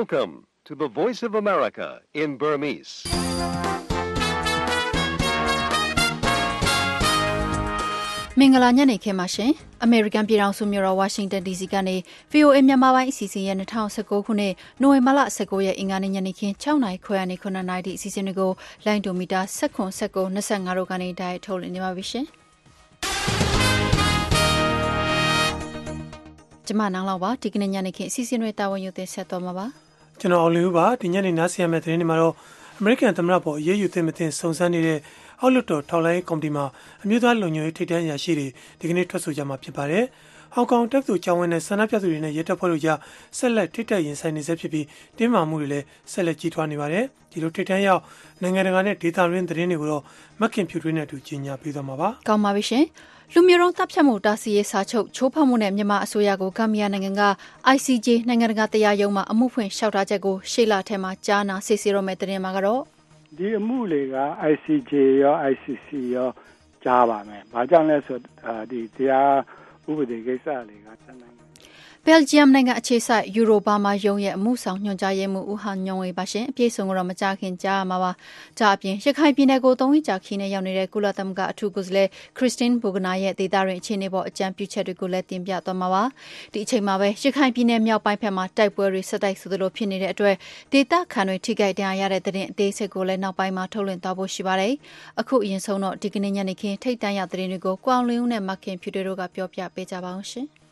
Welcome to the Voice of America in Burmese. ။မင်္ဂလာညနေခင်းပါရှင်။ American ပြည်ထောင်စုမြို့တော် Washington DC ကနေ VOA မြန်မာပိုင်းအစီအစဉ်ရဲ့2019ခုနှစ်နိုဝင်ဘာလ19ရက်အင်္ဂါနေ့ညနေခင်း6:00နာရီခွဲကနေ9:00နာရီထိအစီအစဉ်တွေကိုလိုင်းဒိုမီတာ19 19 25တို့ကနေတိုက်ထုတ်လွှင့်နေပါပြီရှင်။ကျမနောင်လောက်ပါဒီကနေ့ညနေခင်းအစီအစဉ်တွေတာဝန်ယူတင်ဆက်သွားမှာပါ။ကျွန်တော်အောင်လီဦးပါဒီညနေနားဆင်ရမယ့်သတင်းတွေမှာတော့ American သမ္မတပေါ်အရေးယူသင့်မသင့်စုံစမ်းနေတဲ့အောက်လွှတ်တော်ထောက်လှမ်းရေးကော်မတီမှာအမျိုးသားလုံခြုံရေးထိပ်တန်းအရာရှိတွေဒီကနေ့ထွက်ဆိုကြမှာဖြစ်ပါတယ်။ဟောင်ကောင်တက္ကသိုလ်ကျောင်းဝင်းနဲ့ဆန္ဒပြသူတွေနဲ့ရဲတပ်ဖွဲ့တို့ကြားဆက်လက်ထိပ်တိုက်ရင်ဆိုင်နေဆဲဖြစ်ပြီးတင်းမာမှုတွေလည်းဆက်လက်ကြီးထွားနေပါတယ်။ဒီလိုထိပ်တန်းရောက်နိုင်ငံတကာနဲ့ဒေသတွင်းသတင်းတွေကိုတော့မခင်ဖြူထွေးနဲ့အတူကြီးညာပေးသွားမှာပါ။ကောင်းပါပြီရှင်။လူမျိုးတုံးတပ်ဖြတ်မှုတာစီရေးစာချုပ်ချိုးဖောက်မှုနဲ့မြန်မာအစိုးရကိုဂမ်ဘီယာနိုင်ငံက ICJ နိုင်ငံတကာတရားရုံးမှာအမှုဖွင့်လျှောက်ထားချက်ကိုရှေ့လထဲမှာကြားနာစစ်ဆေးရမယ့်သတင်းမှာကတော့ဒီအမှုတွေက ICJ ရော ICC ရောကြားပါမယ်။ဘာကြောင့်လဲဆိုဒီတရားဥပဒေကိစ္စတွေကတန်းနိုင်ဘယ်လ်ဂျီယမ်နိုင်ငံအခြေစိုက်ယူရိုဘာမာယုံရဲ့အမှုဆောင်ညွှန်ကြားရေးမှူးဦးဟန်ညုံဝေပါရှင်အပြည့်စုံကတော့မကြခင်ကြားရမှာပါ။ကြားအပြင်ရခိုင်ပြည်နယ်ကို3ရက်ကြာခီးနဲ့ရောက်နေတဲ့ကုလသမဂ္ဂအထူးကိုယ်စားလှယ်ခရစ်စတင်းဘူဂနာရဲ့ဒေသတွင်းအခြေအနေပေါ်အကြံပြုချက်တွေကိုလည်းတင်ပြသွားမှာပါ။ဒီအချိန်မှာပဲရခိုင်ပြည်နယ်မြောက်ပိုင်းဘက်မှာတိုက်ပွဲတွေဆက်တိုက်ဆိုသလိုဖြစ်နေတဲ့အတွက်ဒေသခံတွေထိခိုက်ဒဏ်ရာရတဲ့တဲ့တင်အသေးစိတ်ကိုလည်းနောက်ပိုင်းမှာထုတ်လွှင့်သွားဖို့ရှိပါတယ်။အခုအရင်ဆုံးတော့ဒီကနေ့ညနေခင်းထိတ်တန့်ရတဲ့တွေကိုကွအောင်လင်းဦးနဲ့မခင်ဖြူတွေတို့ကပြောပြပေးကြပါအောင်ရှင်။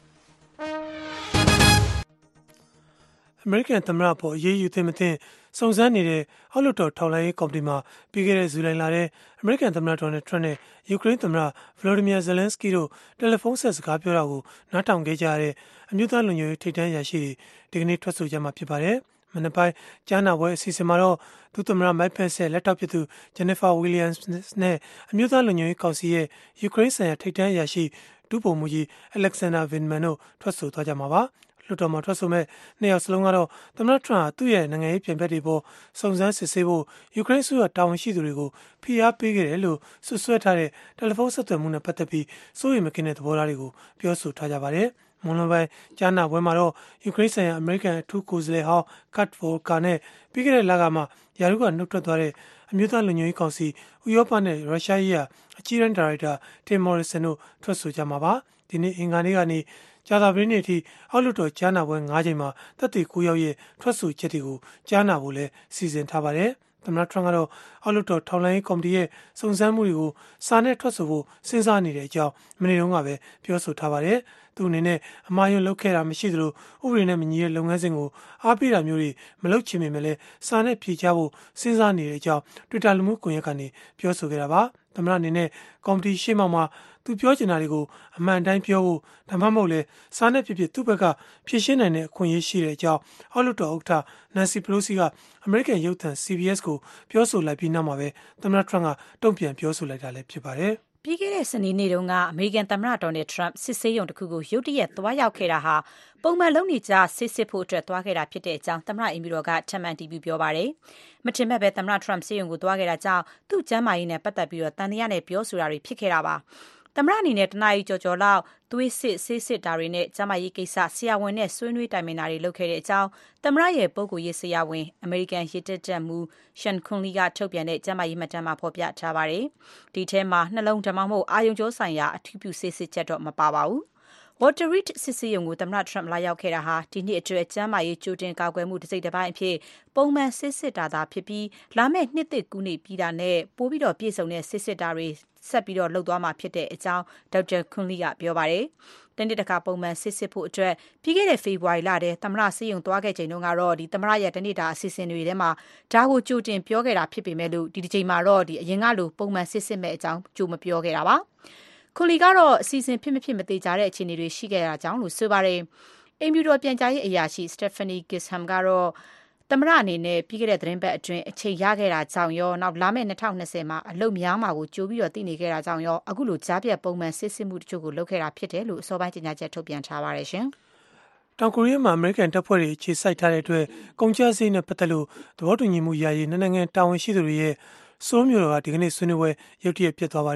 အမေရိကန်သမ္မတပေါ်အရေးယူသင့်မသင့်စုံစမ်းနေတဲ့အောက်လွှတ်တော်ထောက်လှမ်းရေးကော်မတီမှာပြီးခဲ့တဲ့ဇူလိုင်လထဲအမေရိကန်သမ္မတဒေါ်နယ်ထရန့်နဲ့ယူကရိန်းသမ္မတဗလိုဒီမီယာဇယ်လန်စကီတို့တယ်လီဖုန်းဆက်စကားပြောတာကိုနားထောင်ခဲ့ကြရတဲ့အမျိုးသားလုံခြုံရေးထိပ်တန်းအရာရှိတွေဒီကနေ့ထွက်ဆိုကြမှာဖြစ်ပါတယ်။မနက်ပိုင်းကြားနာပွဲအစီအစဉ်မှာတော့ဒုသမ္မတမိုက်ပန့်ရဲ့လက်ထောက်ဖြစ်သူဂျန်နီဖာဝီလီယမ်နဲ့အမျိုးသားလုံခြုံရေးကောင်စီရဲ့ယူကရိန်းဆိုင်ရာထိပ်တန်းအရာရှိဒုဗိုလ်မှူးကြီးအလက်ဆန်ဒါဗင်မန်တို့ထွက်ဆိုသွားကြမှာပါ။လွှတ်တော်မှာထွက်ဆိုမဲ့နှစ်ယောက်စလုံးကတော့သမ္မတထရန့်ဟာသူ့ရဲ့နိုင်ငံရေးပြိုင်ဘက်တွေပေါ်စုံစမ်းစစ်ဆေးဖို့ယူကရိန်းအစိုးရတာဝန်ရှိသူတွေကိုဖိအားပေးခဲ့တယ်လို့ဆွဆွဲထားတဲ့တယ်လီဖုန်းဆက်သွယ်မှုနဲ့ပတ်သက်ပြီးစိုးရိမ်မကင်းတဲ့သဘောထားတွေကိုပြောဆိုထားကြပါတယ်။မွန်လွန်ပိုင်းကြားနာပွဲမှာတော့ယူကရိန်းဆိုင်ရာအမေရိကန်အထူးကိုယ်စားလှယ်ဟောင်းကတ်ဗိုကာနဲ့ပြီးခဲ့တဲ့လကမှယာရုကနှုတ်ထွက်သွားတဲ့အမျိုးသားလုံခြုံရေးကောင်စီဥရောပနဲ့ရုရှားရေးအကြီးအကဲဒါရိုက်တာတင်မော်ရီဆန်တို့ထွက်ဆိုကြမှာပါ။ဒီနေ့အင်္ဂါနေ့ကနေကြာသပတေးနေ့အထိအောက်လွှတ်တော်ကြားနာပွဲ9ချိန်မှာတပ်တွေ9ယောက်ရဲ့ထွက်ဆိုချက်တွေကိုကြားနာဖို့လည်းစီစဉ်ထားပါတယ်။သမ္မတထရန့်ကတော့အောက်လွှတ်တော်ထောက်လှမ်းရေးကော်မတီရဲ့စုံစမ်းမှုတွေကိုစာနဲ့ထွက်ဆိုဖို့စဉ်းစားနေတဲ့အကြောင်းမနေ့တုန်းကပဲပြောဆိုထားပါတယ်။သူအနေနဲ့အမှားယွင်းလုပ်ခဲ့တာမရှိသလိုဥပဒေနဲ့မညီတဲ့လုပ်ငန်းစဉ်ကိုအားပေးတာမျိုးတွေမလုပ်ချင်ပေမဲ့လည်းစာနဲ့ဖြေချဖို့စဉ်းစားနေတဲ့အကြောင်း Twitter လူမှုကွန်ရက်ကနေပြောဆိုခဲ့တာပါ။သမ္မတအနေနဲ့ကော်မတီရှေ့မှောက်မှာသူပြောချင်တာတွေကိုအမှန်တိုင်းပြောဖို့ဒါမှမဟုတ်လေစာနဲ့ဖြစ်ဖြစ်သူ့ဘက်ကဖြည့်ရှင်းနိုင်တဲ့အခွင့်အရေးရှိတဲ့အကြောင်းအောက်လွှတ်တော်ဥက္ကဋ္ဌနန်စီပလိုစီကအမေရိကန်ရုပ်သံ CBS ကိုပြောဆိုလိုက်ပြီးနောက်မှာပဲသမ္မတထရန့်ကတုံ့ပြန်ပြောဆိုလိုက်တာလည်းဖြစ်ပါတယ်။ပြီးခဲ့တဲ့စနေနေ့တုန်းကအမေရိကန်သမ္မတဒေါ်နယ်ထရန့်စစ်ဆေးရုံတစ်ခုကိုရုတ်တရက်သွားရောက်ခဲ့တာဟာပုံမှန်လုပ်နေကြစစ်ဖို့အတွက်သွားခဲ့တာဖြစ်တဲ့အကြောင်းသမ္မတအိမ်ဖြူတော်ကထပ်မံတည်ပြုပြောပါတယ်။မထင်မဲ့ပဲသမ္မတထရန့်ဆေးရုံကိုသွားခဲ့တာကြောင့်သူ့ကျန်းမာရေးနဲ့ပတ်သက်ပြီးတန်တရားနဲ့ပြောဆိုတာတွေဖြစ်ခဲ့တာပါ။သမ္မတအနေနဲ့တနားရီကျော်လောက်သွေးစစ်ဆေးစစ်တာတွေနဲ့ကျန်းမာရေးကိစ္စဆရာဝန်နဲ့ဆွေးနွေးတိုင်ပင်တာတွေလုပ်ခဲ့တဲ့အကြောင်းသမ္မတရဲ့ပုဂ္ဂိုလ်ရေးဆရာဝန်အမေရိကန်ရစ်တက်တက်မူရှန်ခွန်လီကထုတ်ပြန်တဲ့ကျန်းမာရေးမှတ်တမ်းမှာဖော်ပြထားပါတယ်။ဒီထဲမှာနှလုံးဓာတ်မှမဟုတ်အာရုံကြောဆိုင်ရာအထူးပြုဆေးစစ်ချက်တော့မပါပါဘူး။ Walter Reed စစ်ဆေးရုံကိုသမ္မတထရန့်လာရောက်ခဲ့တာဟာဒီနှစ်အတွက်ကျန်းမာရေးကြိုတင်ကာကွယ်မှုတစ်စိတ်တစ်ပိုင်းအဖြစ်ပုံမှန်စစ်တာသာဖြစ်ပြီးလာမယ့်နှစ်သစ်ကူးနေပြီးတာနဲ့ပိုပြီးပြည့်စုံတဲ့စစ်တာတွေဆက်ပြီးလုပ်သွားမှာဖြစ်တဲ့အကြောင်းဒေါက်တာခွန်လီကပြောပါတယ်။တနေ့တခါပုံမှန်စစ်ဖို့အတွက်ပြီးခဲ့တဲ့ဖေဖော်ဝါရီလထဲသမ္မတဆေးရုံသွားခဲ့ချိန်တုန်းကတော့သမ္မတရဲ့တနေ့တာအစီအစဉ်တွေထဲမှာဒါကိုကြိုတင်ပြောခဲ့တာဖြစ်ပေမဲ့လို့ဒီတစ်ချိန်မှာတော့အရင်ကလိုပုံမှန်စစ်မဲ့အကြောင်းကြိုမပြောခဲ့တာပါ။ခွန်လီကတော့အစီအစဉ်ဖြစ်မဖြစ်မသေးကြတဲ့အခြေအနေတွေရှိခဲ့တာကြောင့်လို့ဆိုပါတယ်။အိမ်ဖြူတော်ပြန်ကြားရေးအရာရှိ Stephanie Gisham ကတော့သမ္မတအနေနဲ့ပြီးခဲ့တဲ့သတင်းပတ်အတွင်းအချိန်ရခဲ့တာကြောင့်ရောနောက်လာမယ့်2020မှာအလုပ်များမှာကိုကြိုပြီးသိနေခဲ့တာကြောင့်ရောအခုလိုကြားပြတ်ပုံမှန်စစ်မှုတချို့ကိုလုပ်ခဲ့တာဖြစ်တယ်လို့အစောပိုင်းကြေညာချက်ထုတ်ပြန်ထားပါတယ်ရှင်။တောင်ကိုရီးယားမှာအမေရိကန်တပ်ဖွဲ့တွေအခြေစိုက်ထားတဲ့အတွက်ကုန်ကျစရိတ်နဲ့ပတ်သက်လို့သဘောတူညီမှုရရေးနိုင်ငံတာဝန်ရှိသူတွေရဲ့စိုးမျိုးတော်ကဒီကနေ့ဆွေးနွေးပွဲရုတ်တရက်ပြတ်သွားပါတယ်။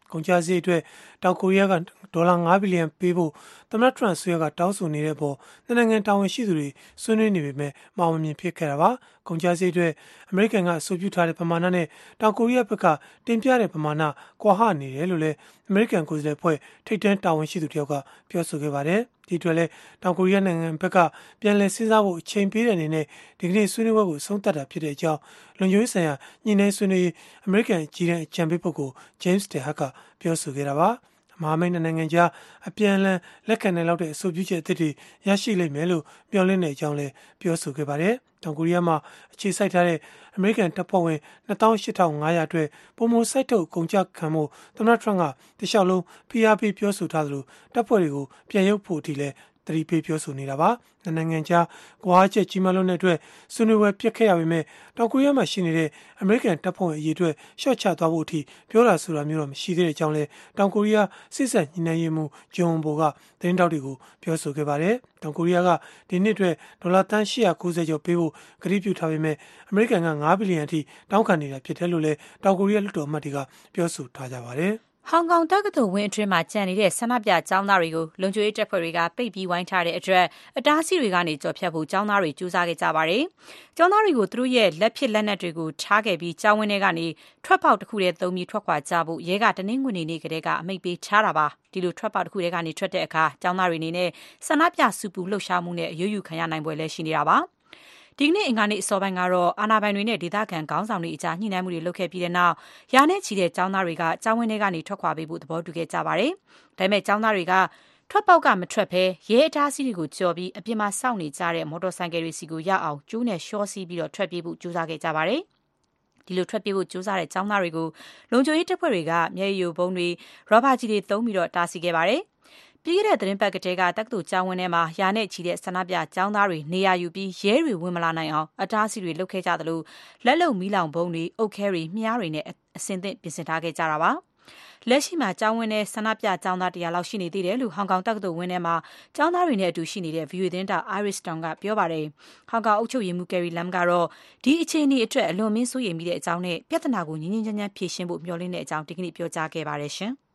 ကုန်ကျစရိတ်အတွက်တောင်ကိုရီးယားကဒေါ်လာ9ဘီလီယံပေးဖို့သမ္မတထရန့်ဆွေးရကတောင်းဆိုနေတဲ့အပေါ်နိုင်ငံတာဝန်ရှိသူတွေဆွေးနွေးနေပေမဲ့မအောင်မြင်ဖြစ်ခဲ့တာပါ။ကုန်ကျစရိတ်အတွက်အမေရိကန်ကအဆိုပြုထားတဲ့ပမာဏနဲ့တောင်ကိုရီးယားဘက်ကတင်ပြတဲ့ပမာဏကွာဟနေတယ်လို့လည်းအမေရိကန်ကိုယ်စားလှယ်အဖွဲ့ထိပ်တန်းတာဝန်ရှိသူတယောက်ကပြောဆိုခဲ့ပါတယ်။ဒီအတွက်လည်းတောင်ကိုရီးယားနိုင်ငံဘက်ကပြန်လည်စဉ်းစားဖို့အချိန်ပေးတဲ့အနေနဲ့ဒီကနေ့ဆွေးနွေးပွဲကိုဆုံးသက်တာဖြစ်တဲ့အကြောင်းလုံခြုံရေးဆိုင်ရာညှိနှိုင်းဆွေးနွေးအမေရိကန်အကြီးတန်းအကြံပေးပုဂ္ဂိုလ် James DeHack ကပြောဆိုခဲ့တာပါ။မဟာမိတ်နိုင်ငံကြားအပြန်အလှန်လက်ခံနိုင်လောက်တဲ့အဆိုပြုချက်အသစ်တွေရရှိလိမ့်မယ်လို့မျှော်လင့်တဲ့အကြောင်းလည်းပြောဆိုခဲ့ပါတယ်။တောင်ကိုရီးယားမှာအခြေစိုက်ထားတဲ့အမေရိကန်တပ်ဖွဲ့ဝင်28,500အတွက်ပုံမှန်စိုက်ထုတ်ကုန်ကြခံမှုသမ္မတထရန့်ကတခြားလုံးဖိအားပေးပြောဆိုထားသလိုတပ်ဖွဲ့တွေကိုပြန်ရုပ်ဖို့အထိလည်းတတိပေးပြောဆိုနေတာပါ။နိုင်ငံကြားကွာချက်ကြီးမားလွန်းတဲ့အတွက်ဆွေးနွေးပွဲပြတ်ခဲ့ရပေမဲ့တောင်ကိုရီးယားမှာရှိနေတဲ့အမေရိကန်တပ်ဖွဲ့ဝင်အရေးအတွက်ရှော့ချသွားဖို့အထိပြောတာဆိုတာမျိုးတော့မရှိသေးတဲ့အကြောင်းလည်းတောင်ကိုရီးယားစစ်ဆက်ညှိနှိုင်းရေးမှူးဂျွန်ဘိုကသတင်းတောက်တွေကိုပြောဆိုခဲ့ပါတယ်။တောင်ကိုရီးယားကဒီနှစ်အတွက်ဒေါ်လာ890ကျော်ပေးဖို့ကတိပြုထားပေမဲ့အမေရိကန်က9ဘီလီယံအထိတောင်းခံနေတာဖြစ်တယ်လို့လည်းတောင်ကိုရီးယားလွှတ်တော်အမတ်တွေကပြောဆိုထားကြပါတယ်။ဟောင်ကောင်တက္ကသိုလ်ဝင်းအတွင်းမှာကျန်နေတဲ့ဆန္ဒပြကျောင်းသားတွေကိုလုံခြုံရေးတပ်ဖွဲ့တွေကပိတ်ပြီးဝိုင်းထားတဲ့အတွက်အတားအဆီးတွေကနေကျော်ဖြတ်ဖို့ကျောင်းသားတွေကြိုးစားခဲ့ကြပါတယ်။ကျောင်းသားတွေကိုသူတို့ရဲ့လက်ဖြစ်လက်နက်တွေကိုထားခဲ့ပြီးကျောင်းဝင်းထဲကနေထွက်ပေါက်တစ်ခုတည်းသုံးပြီးထွက်ခွာကြဖို့ရဲကတနင်္ဂနွေနေ့ကတည်းကအမိန့်ပေးထားတာပါ။ဒီလိုထွက်ပေါက်တစ်ခုတည်းကနေထွက်တဲ့အခါကျောင်းသားတွေအနေနဲ့ဆန္ဒပြစုပူလှုပ်ရှားမှုနဲ့အရေးယူခံရနိုင်ပွဲလည်းရှိနေတာပါ။ဒီကနေ့အင်္ဂါနေ့အစောပိုင်းကတော့အာဏာပိုင်တွေနဲ့ဒေသခံခေါင်းဆောင်တွေအကြားညှိနှိုင်းမှုတွေလုပ်ခဲ့ပြီးတဲ့နောက်ရာနဲ့ချီတဲ့ကျောင်းသားတွေကကျောင်းဝင်းထဲကနေထွက်ခွာပေးဖို့သဘောတူခဲ့ကြပါတယ်။ဒါပေမဲ့ကျောင်းသားတွေကထွက်ပေါက်ကမထွက်ဘဲရဲအတားအဆီးတွေကိုကျော်ပြီးအပြင်မှာစောင့်နေကြတဲ့မော်တော်ဆိုင်ကယ်တွေစီကိုရောက်အောင်ကျိုးနဲ့ရှော့စီးပြီးတော့ထွက်ပြေးဖို့ကြိုးစားခဲ့ကြပါတယ်။ဒီလိုထွက်ပြေးဖို့ကြိုးစားတဲ့ကျောင်းသားတွေကိုလုံခြုံရေးတပ်ဖွဲ့တွေကမျက်ရည်ယိုဗုံးတွေရောဘာကြီးတွေသုံးပြီးတော့တားဆီးခဲ့ပါတယ်။ပြီးခဲ့တဲ့သတင်းပတ်ကတည်းကတက္ကသိုလ်ကျောင်းဝင်းထဲမှာရာနဲ့ချီတဲ့ဆန္ဒပြကျောင်းသားတွေနေရာယူပြီးရဲတွေဝင်မလာနိုင်အောင်အတားအဆီးတွေလုပ်ခဲ့ကြသလိုလက်လုံမီးလောင်ဘုံတွေအုတ်ခဲတွေမြားတွေနဲ့အစင်သင့်ပြင်ဆင်ထားခဲ့ကြတာပါ။လက်ရှိမှာကျောင်းဝင်းထဲဆန္ဒပြကျောင်းသား100လောက်ရှိနေသေးတယ်လို့ဟောင်ကောင်တက္ကသိုလ်ဝင်းထဲမှာကျောင်းသားတွေနဲ့အတူရှိနေတဲ့ VOA သတင်းတောက် Iris Tong ကပြောပါတယ်။ဟောင်ကောင်အုပ်ချုပ်ရေးမှူး Carrie Lam ကတော့ဒီအခြေအနေအတွက်အလွန်မင်းစိုးရိမ်မိတဲ့အကြောင်းနဲ့ပြဿနာကိုငြင်းငြင်းချမ်းချမ်းဖြေရှင်းဖို့မျှော်လင့်တဲ့အကြောင်းဒီကနေ့ပြောကြားခဲ့ပါတယ်ရှင်။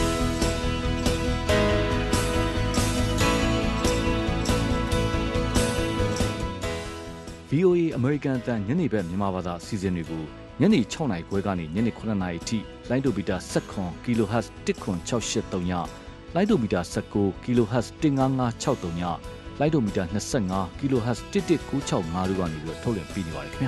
VOA အမေရိကန်အသံညနေဘက်မြန်မာဘာသာအစီအစဉ်တွေကိုညနေ6နာရီခွဲကနေညနေ9နာရီအထိလိုင်းဒိုမီတာ19 kHz 10683ညလိုင်းဒိုမီတာ19 kHz 15563ညလိုင်းဒိုမီတာ25 kHz 11965တို့ကနေပြီးထုတ်လွှင့်ပေးနေပါတယ်ခင်ဗျာ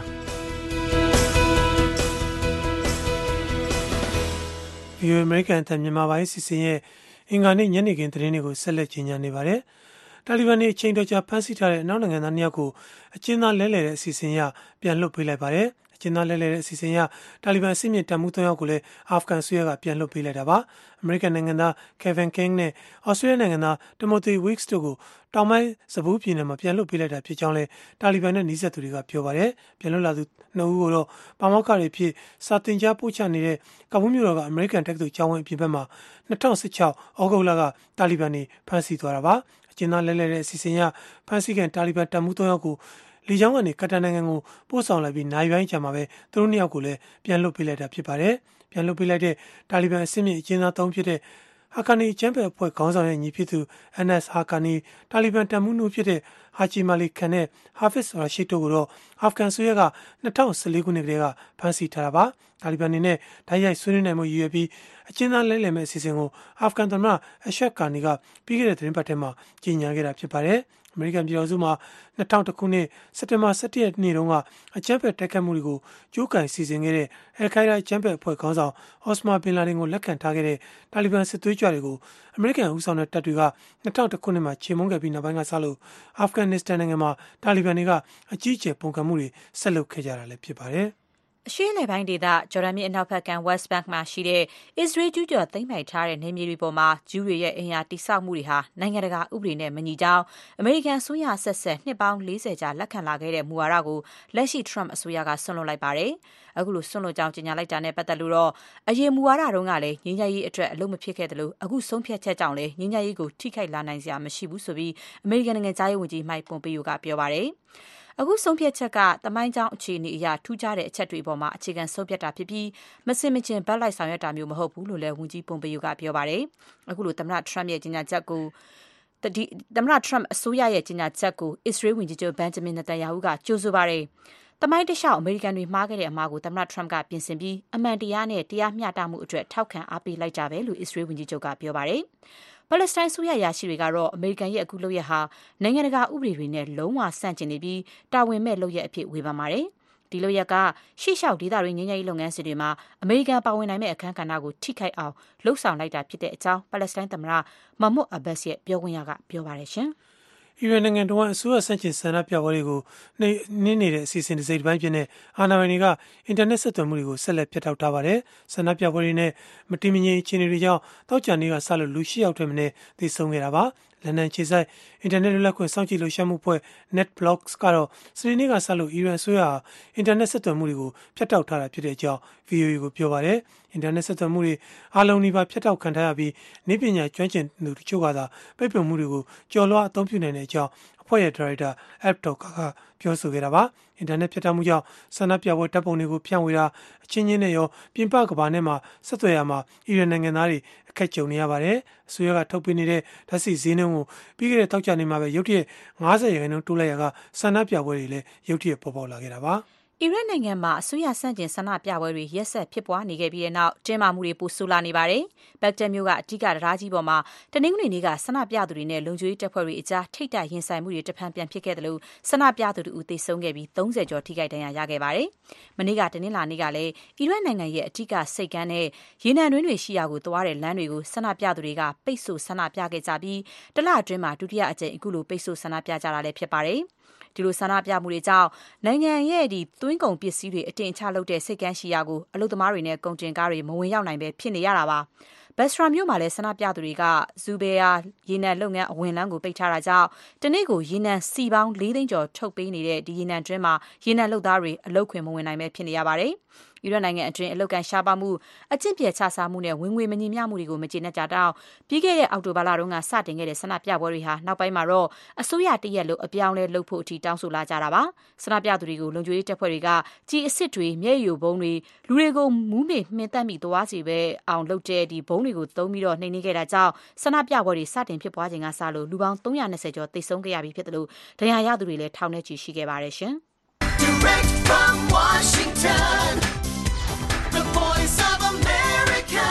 VOA အမေရိကန်အသံမြန်မာပိုင်းစီစဉ်ရဲ့အင်္ဂါနေ့ညနေခင်းသတင်းတွေကိုဆက်လက်ကြီးညာနေပါတယ်။တာလီဘန်တွေအချိန်တော်ကြာဖမ်းဆီးထားတဲ့အနောက်နိုင်ငံသား2ယောက်ကိုအကျဉ်းသားလဲလှယ်တဲ့အစီအစဉ်အရပြန်လွှတ်ပေးလိုက်ပါတယ်။အကျဉ်းသားလဲလှယ်တဲ့အစီအစဉ်အရတာလီဘန်အစစ်မြစ်တပ်မှု3ယောက်ကိုလည်းအာဖဂန်ဆွေးရကပြန်လွှတ်ပေးလိုက်တာပါ။အမေရိကန်နိုင်ငံသား Kevin King နဲ့ဩစတြေးလျနိုင်ငံသား Timothy Weeks တို့ကိုတောင်ပိုင်းစပူးပြည်နယ်မှာပြန်လွှတ်ပေးလိုက်တာဖြစ်ကြောင်းလည်းတာလီဘန်နဲ့နှီးစပ်သူတွေကပြောပါတယ်။ပြန်လွှတ်လာသူ2ဦးကိုတော့ပါမောက္ခတွေဖြစ်စာတင်ကြားပို့ချနေတဲ့ကာဘူးမြို့တော်ကအမေရိကန်တက္ကသိုလ်ကျောင်းဝင်းအပြင်ဘက်မှာ2016ဩဂုတ်လကတာလီဘန်တွေဖမ်းဆီးသွားတာပါ။အကျဉ်းသားလဲလှယ်တဲ့အစီအစဉ်အရဖမ်းဆီးခံတာလီဘန်တပ်မှု3ယောက်ကိုလေကြောင်းကနေကတာနိုင်ငံကိုပို့ဆောင်လိုက်ပြီးနိုင်ပိုင်းကြာမှာပဲသူတို့2ယောက်ကိုလည်းပြန်လွှတ်ပေးလိုက်တာဖြစ်ပါတယ်။ပြန်လွှတ်ပေးလိုက်တဲ့တာလီဘန်အစစ်မြစ်အကျဉ်းသား3ဖြစ်တဲ့ဟာကာနီချမ်ပယ်အဖွဲ့ခေါင်းဆောင်ရဲ့ညီဖြစ်သူ Anas Haqqani တာလီဘန်တပ်မှုနှုတ်ဖြစ်တဲ့ဟာဂျီမာလီခန်နဲ့ဟာဖစ်ရာရှိဒ်တို့ကိုတော့အာဖဂန်ဆိုရက2014ခုနှစ်ကတည်းကဖမ်းဆီးထားတာပါ။တာလီဘန်တွေနဲ့ဓာတ်ရိုက်ဆွေးနွေးနိုင်မှုရည်ရွယ်ပြီးအကျဉ်းသားလဲလှယ်မဲ့အစီအစဉ်ကိုအာဖဂန်သမ္မတအရှက်ကာနီကပြီးခဲ့တဲ့သတင်းပတ်ထဲမှာကြေညာခဲ့တာဖြစ်ပါတယ်။အမေရိကန်ပြည်ထောင်စုမှာ2001ခုနှစ်စက်တင်ဘာ17ရက်နေ့တုန်းကအကြမ်းဖက်တိုက်ခိုက်မှုတွေကိုကြိုးကင်စီစဉ်ခဲ့တဲ့အယ်ခိုင်ဒါအကြမ်းဖက်အဖွဲ့ခေါင်းဆောင်အော့စမာဘင်လာဒင်ကိုလက်ခံထားခဲ့တဲ့တာလီဘန်စစ်သွေးကြွတွေကိုအမေရိကန်ဦးဆောင်တဲ့တပ်တွေက2001ခုနှစ်မှာချေမှုန်းခဲ့ပြီးနောက်ပိုင်းကစလို့အာဖဂန်နစ္စတန်နိုင်ငံမှာတာလီဘန်တွေကအကြီးအကျယ်ပုန်ကန်မှုတွေဆက်လုပ်ခဲ့ကြတာလည်းဖြစ်ပါတယ်။အရှေ့အလယ်ပိုင်းဒေသဂျော်ဒန်မြစ်အနောက်ဘက်ကမ်း West Bank မှာရှိတဲ့အစ္စရေးကျူးကျော်သိမ်းပိုက်ထားတဲ့နေမြေတွေပေါ်မှာဂျူးတွေရဲ့အင်အားတိစောက်မှုတွေဟာနိုင်ငံတကာဥပဒေနဲ့မညီကြောင်းအမေရိကန်အစိုးရဆက်ဆက်နှစ်ပေါင်း40ကြာလက်ခံလာခဲ့တဲ့မူဝါဒကိုလက်ရှိ Trump အစိုးရကဆွန့်လွတ်လိုက်ပါတယ်။အခုလိုဆွန့်လွတ်ကြောင်းကြေညာလိုက်တာနဲ့ပတ်သက်လို့တော့အရင်မူဝါဒတုန်းကလည်းငြိမ်းချမ်းရေးအတွက်အလုပ်မဖြစ်ခဲ့တယ်လို့အခုဆုံးဖြတ်ချက်ကြောင့်လည်းငြိမ်းချမ်းရေးကိုထိခိုက်လာနိုင်စရာမရှိဘူးဆိုပြီးအမေရိကန်နိုင်ငံသားရေးဝန်ကြီး Mike Pompeo ကပြောပါတယ်။အခုဆုံးဖြတ်ချက်ကတမိုင်းကြောင်းအခြေအနေအရထူးခြားတဲ့အချက်တွေပေါ်မှာအခြေခံဆုံးဖြတ်တာဖြစ်ပြီးမစင်မချင်းဘက်လိုက်ဆောင်ရွက်တာမျိုးမဟုတ်ဘူးလို့လည်းဝန်ကြီးပွန်ပေယိုကပြောပါတယ်အခုလိုသမ္မတထရမ့်ရဲ့ကြေညာချက်ကိုသမ္မတထရမ့်အစိုးရရဲ့ကြေညာချက်ကိုအစ္စရေးဝန်ကြီးချုပ်ဘန်ဂျမင်နေတန်ယာဟုကကြိုဆိုပါတယ်တမိုင်းတလျှောက်အမေရိကန်တွေမှားခဲ့တဲ့အမှားကိုသမ္မတထရမ့်ကပြင်ဆင်ပြီးအမှန်တရားနဲ့တရားမျှတမှုအတွက်ထောက်ခံအားပေးလိုက်ကြပဲလို့အစ္စရေးဝန်ကြီးချုပ်ကပြောပါတယ်ပါလက်စတိုင်းဆိုရရရှိတွေကတော့အမေရိကန်ရဲ့အခုလုပ်ရဟာနိုင်ငံတကာဥပဒေတွေနဲ့လုံးဝဆန့်ကျင်နေပြီးတာဝန်မဲ့လုပ်ရအဖြစ်ဝေဖန်ပါတယ်ဒီလိုရက်ကရှေ့လျှောက်ဒေသတွင်းငြိမ်းချမ်းရေးလုပ်ငန်းစဉ်တွေမှာအမေရိကန်ပါဝင်နိုင်မဲ့အခမ်းကဏ္ဍကိုထိခိုက်အောင်လှုံ့ဆော်လိုက်တာဖြစ်တဲ့အကြောင်းပါလက်စတိုင်းသမ္မတမာမွတ်အဘတ်စ်ရဲ့ပြောခွင့်ရကပြောပါတယ်ရှင်အီရန်နိုင်ငံတော်အစိုးရဆန့်ကျင်ဆန္ဒပြပွဲတွေကိုနှင်းနေတဲ့အစီအစဉ်တစ်စိတ်တစ်ပိုင်းဖြစ်နေအာဏာပိုင်တွေကအင်တာနက်ဆက်သွယ်မှုတွေကိုဆက်လက်ပြတ်တောက်ထားပါတယ်။ဆန္ဒပြပွဲတွေနဲ့မတည်မငြိမ်အခြေအနေတွေကြောင့်တောက်ကြနေ့ကစလို့လူ၈ယောက်ထက်မနည်းသေဆုံးခဲ့တာပါ။လန်ဒန်ခြေဆိုင်အင်တာနက်လွတ်လပ်ခွင့်စောင့်ကြည့်လှုပ်ရှားမှုအဖွဲ့ NetBlocks ကတော့စနေနေ့ကစလို့အီရန်အစိုးရဟာအင်တာနက်ဆက်သွယ်မှုတွေကိုဖျက်တောက်ထားတာဖြစ်တဲ့အကြောင်း VOA ကိုပြောပါတယ်။အင်တာနက်ဆက်သွယ်မှုတွေအားလုံးနီးပါးဖျက်တောက်ခံထားရပြီးနည်းပညာကျွမ်းကျင်သူတချို့ကသာပိတ်ပင်မှုတွေကိုကျော်လွှားအသုံးပြုနိုင်တဲ့အကြောင်းအဖွဲ့ရဲ့ဒါရိုက်တာ Abdul ကပြောဆိုခဲ့တာပါအင်တာနက်ဖြတ်တောက်မှုကြောင့်ဆန္ဒပြပွဲတပ်ပုံတွေကိုဖြန့်ဝေတာအချင်းချင်းနဲ့ရောပြင်ပကမ္ဘာနဲ့မှာဆက်သွယ်ရမှာအီရန်နိုင်ငံသားတွေအခက်ကြုံနေရပါတယ်အစိုးရကထုတ်ပေးနေတဲ့ဓာတ်ဆီဈေးနှုန်းကိုပြီးခဲ့တဲ့တောက်ကြနေမှာပဲရုတ်တရက်90%တိုးလိုက်ရကဆန္ဒပြပွဲတွေလည်းရုတ်တရက်ပေါ်ပေါက်လာခဲ့တာပါအီရတ်နိုင်ငံမှာအစိုးရဆန့်ကျင်ဆန္ဒပြပွဲတွေရက်ဆက်ဖြစ်ပွားနေခဲ့ပြီးတဲ့နောက်တင်းမာမှုတွေပိုဆိုးလာနေပါတယ်။ဘက်ဂဒက်မြို့ကအဓိကတရားကြီးပေါ်မှာတနင်္ဂနွေနေ့ကဆန္ဒပြသူတွေနဲ့လုံခြုံရေးတပ်ဖွဲ့တွေအကြားထိပ်တိုက်ရင်ဆိုင်မှုတွေတဖန်ပြန်ဖြစ်ခဲ့တယ်လို့ဆန္ဒပြသူတို့သေဆုံးခဲ့ပြီး30ကျော်ထိခိုက်ဒဏ်ရာရခဲ့ပါတယ်။မနေ့ကတနင်္လာနေ့ကလည်းအီရတ်နိုင်ငံရဲ့အဓိကစိတ်ကမ်းနဲ့ရေနံတွင်းတွေရှိရာကိုသွားတဲ့လမ်းတွေကိုဆန္ဒပြသူတွေကပိတ်ဆို့ဆန္ဒပြခဲ့ကြပြီးတလအတွင်းမှာဒုတိယအကြိမ်အခုလိုပိတ်ဆို့ဆန္ဒပြကြတာလည်းဖြစ်ပါတယ်။ဒီလိုဆန္ဒပြမှုတွေကြောင့်နိုင်ငံရဲ့သွင်းကုန်ပစ္စည်းတွေအတင်အချလုပ်တဲ့စိတ်ကမ်းရှိရာကိုအလုပ်သမားတွေနဲ့ကုန်တင်ကားတွေမဝင်ရောက်နိုင်ပဲဖြစ်နေရတာပါဘက်စရာမြို့မှာလည်းဆန္ဒပြသူတွေကဇူဘေယာရေနံလုပ်ငန်းအဝင်လမ်းကိုပိတ်ထားတာကြောင့်တနေ့ကိုရေနံစီပေါင်း4သိန်းကျော်ထုတ်ပေးနေတဲ့ဒီရေနံတွင်းမှာရေနံလုပ်သားတွေအလုပ်ခွင်မဝင်နိုင်ပဲဖြစ်နေရပါတယ်အီရတ်နိုင်ငံအတွင်းအလုတ်ကန်ရှားပါမှုအကျင့်ပြတ်ချစားမှုနဲ့ဝင်ငွေမညီမျှမှုတွေကိုမကျေနပ်ကြတော့ပြီးခဲ့တဲ့အောက်တိုဘာလတုန်းကစတင်ခဲ့တဲ့ဆန္ဒပြပွဲတွေဟာနောက်ပိုင်းမှာတော့အစိုးရတရက်လို့အပြောင်းလဲလုပ်ဖို့အထိတောင်းဆိုလာကြတာပါဆန္ဒပြသူတွေကိုလုံခြုံရေးတပ်ဖွဲ့တွေကကြီးအစ်စ်တွေမျက်ရည်ဘုံတွေလူတွေကိုမူးမေမှင်သက်မိသွားစေပဲအောင်လုပ်တဲ့ဒီဘုံတွေကိုသုံးပြီးတော့နှိမ်နင်းခဲ့တာကြောင့်ဆန္ဒပြပွဲတွေစတင်ဖြစ်ပွားခြင်းကစလို့လူပေါင်း320ကျော်သေဆုံးခဲ့ရပြီဖြစ်တယ်လို့ဒဏ်ရာရသူတွေလည်းထောင်ထဲချီရှိခဲ့ပါတယ်ရှင် Direct from Washington The Voice of America,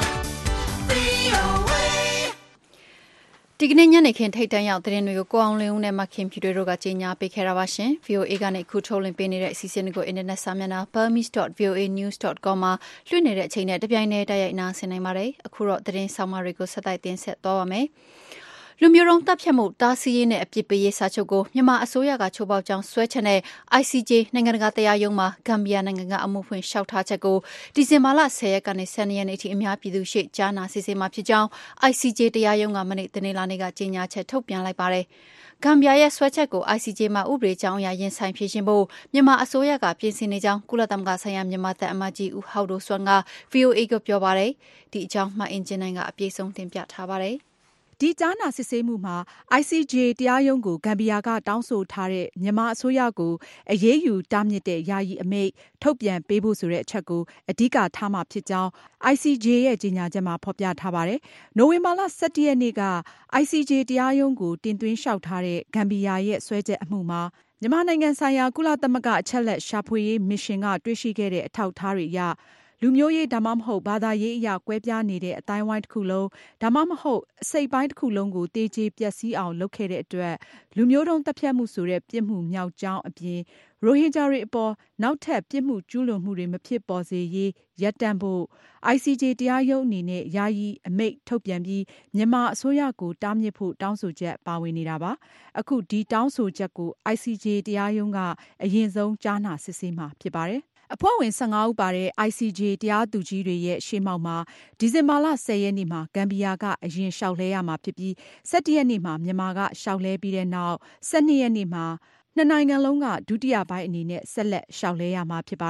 VOA. ဒီကနေ့ညနေခင်းထိတ်တန့်ရောက်သတင်းတွေကိုကိုအောင်လင်းဦးနဲ့မခင်ဖြူတို့ကကြီးညာပေးခဲ့တာပါရှင် VOA ကနေခုထုတ်လွှင့်ပေးနေတဲ့အစီအစဉ်တွေကို internet စာမျက်နှာ burmese.voanews.com မှာလွှင့်နေတဲ့အချိန်နဲ့တပြိုင်တည်းတိုက်ရိုက်နားဆင်နိုင်ပါတယ်အခုတော့သတင်းဆောင်မတွေကိုဆက်တိုက်တင်ဆက်သွားပါမယ်လူမျိုးတုံးတပ်ဖြတ်မှုတားဆီးရေးနဲ့အပြစ်ပေးရေးစာချုပ်ကိုမြန်မာအစိုးရကချိုးဖောက်ကြောင်းဆွဲချက်နဲ့ ICJ နိုင်ငံတကာတရားရုံးမှာဂမ်ဘီယာနိုင်ငံကအမှုဖွင့်လျှောက်ထားချက်ကိုဒီဇင်ဘာလ10ရက်ကနေ12ရက်နေ့ထိအများပြည်သူရှေ့ကြားနာစစ်ဆေးမှာဖြစ်ကြောင်း ICJ တရားရုံးကမနေ့တနင်္လာနေ့ကကြေညာချက်ထုတ်ပြန်လိုက်ပါတယ်ဂမ်ဘီယာရဲ့ဆွဲချက်ကို ICJ မှာဥပဒေကြောင်းအရရင်ဆိုင်ဖြေရှင်းဖို့မြန်မာအစိုးရကပြင်ဆင်နေကြောင်းကုလသမဂ္ဂဆိုင်ရာမြန်မာတပ်အမတ်ကြီးဦးဟောက်ဒိုဆွမ်းက VOA ကိုပြောပါတယ်ဒီအကြောင်းမှအင်ဂျင်နိုင်ကအပြည့်စုံတင်ပြထားပါတယ်ဒီကြားနာစစ်ဆေးမှုမှာ ICJ တရားရုံးကိုဂမ်ဘီယာကတောင်းဆိုထားတဲ့မြန်မာအစိုးရကိုအရေးယူတားမြစ်တဲ့ယာယီအမိန့်ထုတ်ပြန်ပေးဖို့ဆိုတဲ့အချက်ကိုအဓိကထားမှာဖြစ်ကြောင်း ICJ ရဲ့ကြေညာချက်မှာဖော်ပြထားပါတယ်။နိုဝင်ဘာလ17ရက်နေ့က ICJ တရားရုံးကိုတင်သွင်းလျှောက်ထားတဲ့ဂမ်ဘီယာရဲ့စွဲချက်အမှုမှာမြန်မာနိုင်ငံဆိုင်ရာကုလသမဂ္ဂအချက်အလက်ရှာဖွေရေးမစ်ရှင်ကတွေ့ရှိခဲ့တဲ့အထောက်အထားတွေအရလူမျိုးရေးဒါမှမဟုတ်ဘာသာရေးအရာကွဲပြားနေတဲ့အတိုင်းဝိုင်းတစ်ခုလုံးဒါမှမဟုတ်အစိတ်ပိုင်းတစ်ခုလုံးကိုတေးချေပျက်စီးအောင်လုပ်ခဲ့တဲ့အတွက်လူမျိုးတုံးတပ်ဖြတ်မှုဆိုတဲ့ပြစ်မှုမြောက်ကြောင်းအပြင်ရိုဟင်ဂျာတွေအပေါ်နောက်ထပ်ပြစ်မှုကျူးလွန်မှုတွေမဖြစ်ပေါ်စေရေးရပ်တန့်ဖို့ ICJ တရားရုံးအနေနဲ့ယာယီအမိန့်ထုတ်ပြန်ပြီးမြန်မာအစိုးရကိုတားမြစ်ဖို့တောင်းဆိုချက်ပါဝင်နေတာပါအခုဒီတောင်းဆိုချက်ကို ICJ တရားရုံးကအရင်ဆုံးကြားနာစစ်ဆေးမှာဖြစ်ပါတယ်အဖွဲ့ဝင်15ဦးပါတဲ့ ICJ တရားသူကြီးတွေရဲ့ရှေ့မှောက်မှာဒီဇင်ဘာလ10ရက်နေ့မှာဂမ်ဘီယာကအရင်လျှောက်လဲရမှာဖြစ်ပြီး17ရက်နေ့မှာမြန်မာကလျှောက်လဲပြီးတဲ့နောက်12ရက်နေ့မှာနှစ်နိုင်ငံလုံးကဒုတိယပိုင်းအနေနဲ့ဆက်လက်လျှောက်လဲရမှာဖြစ်ပါတယ်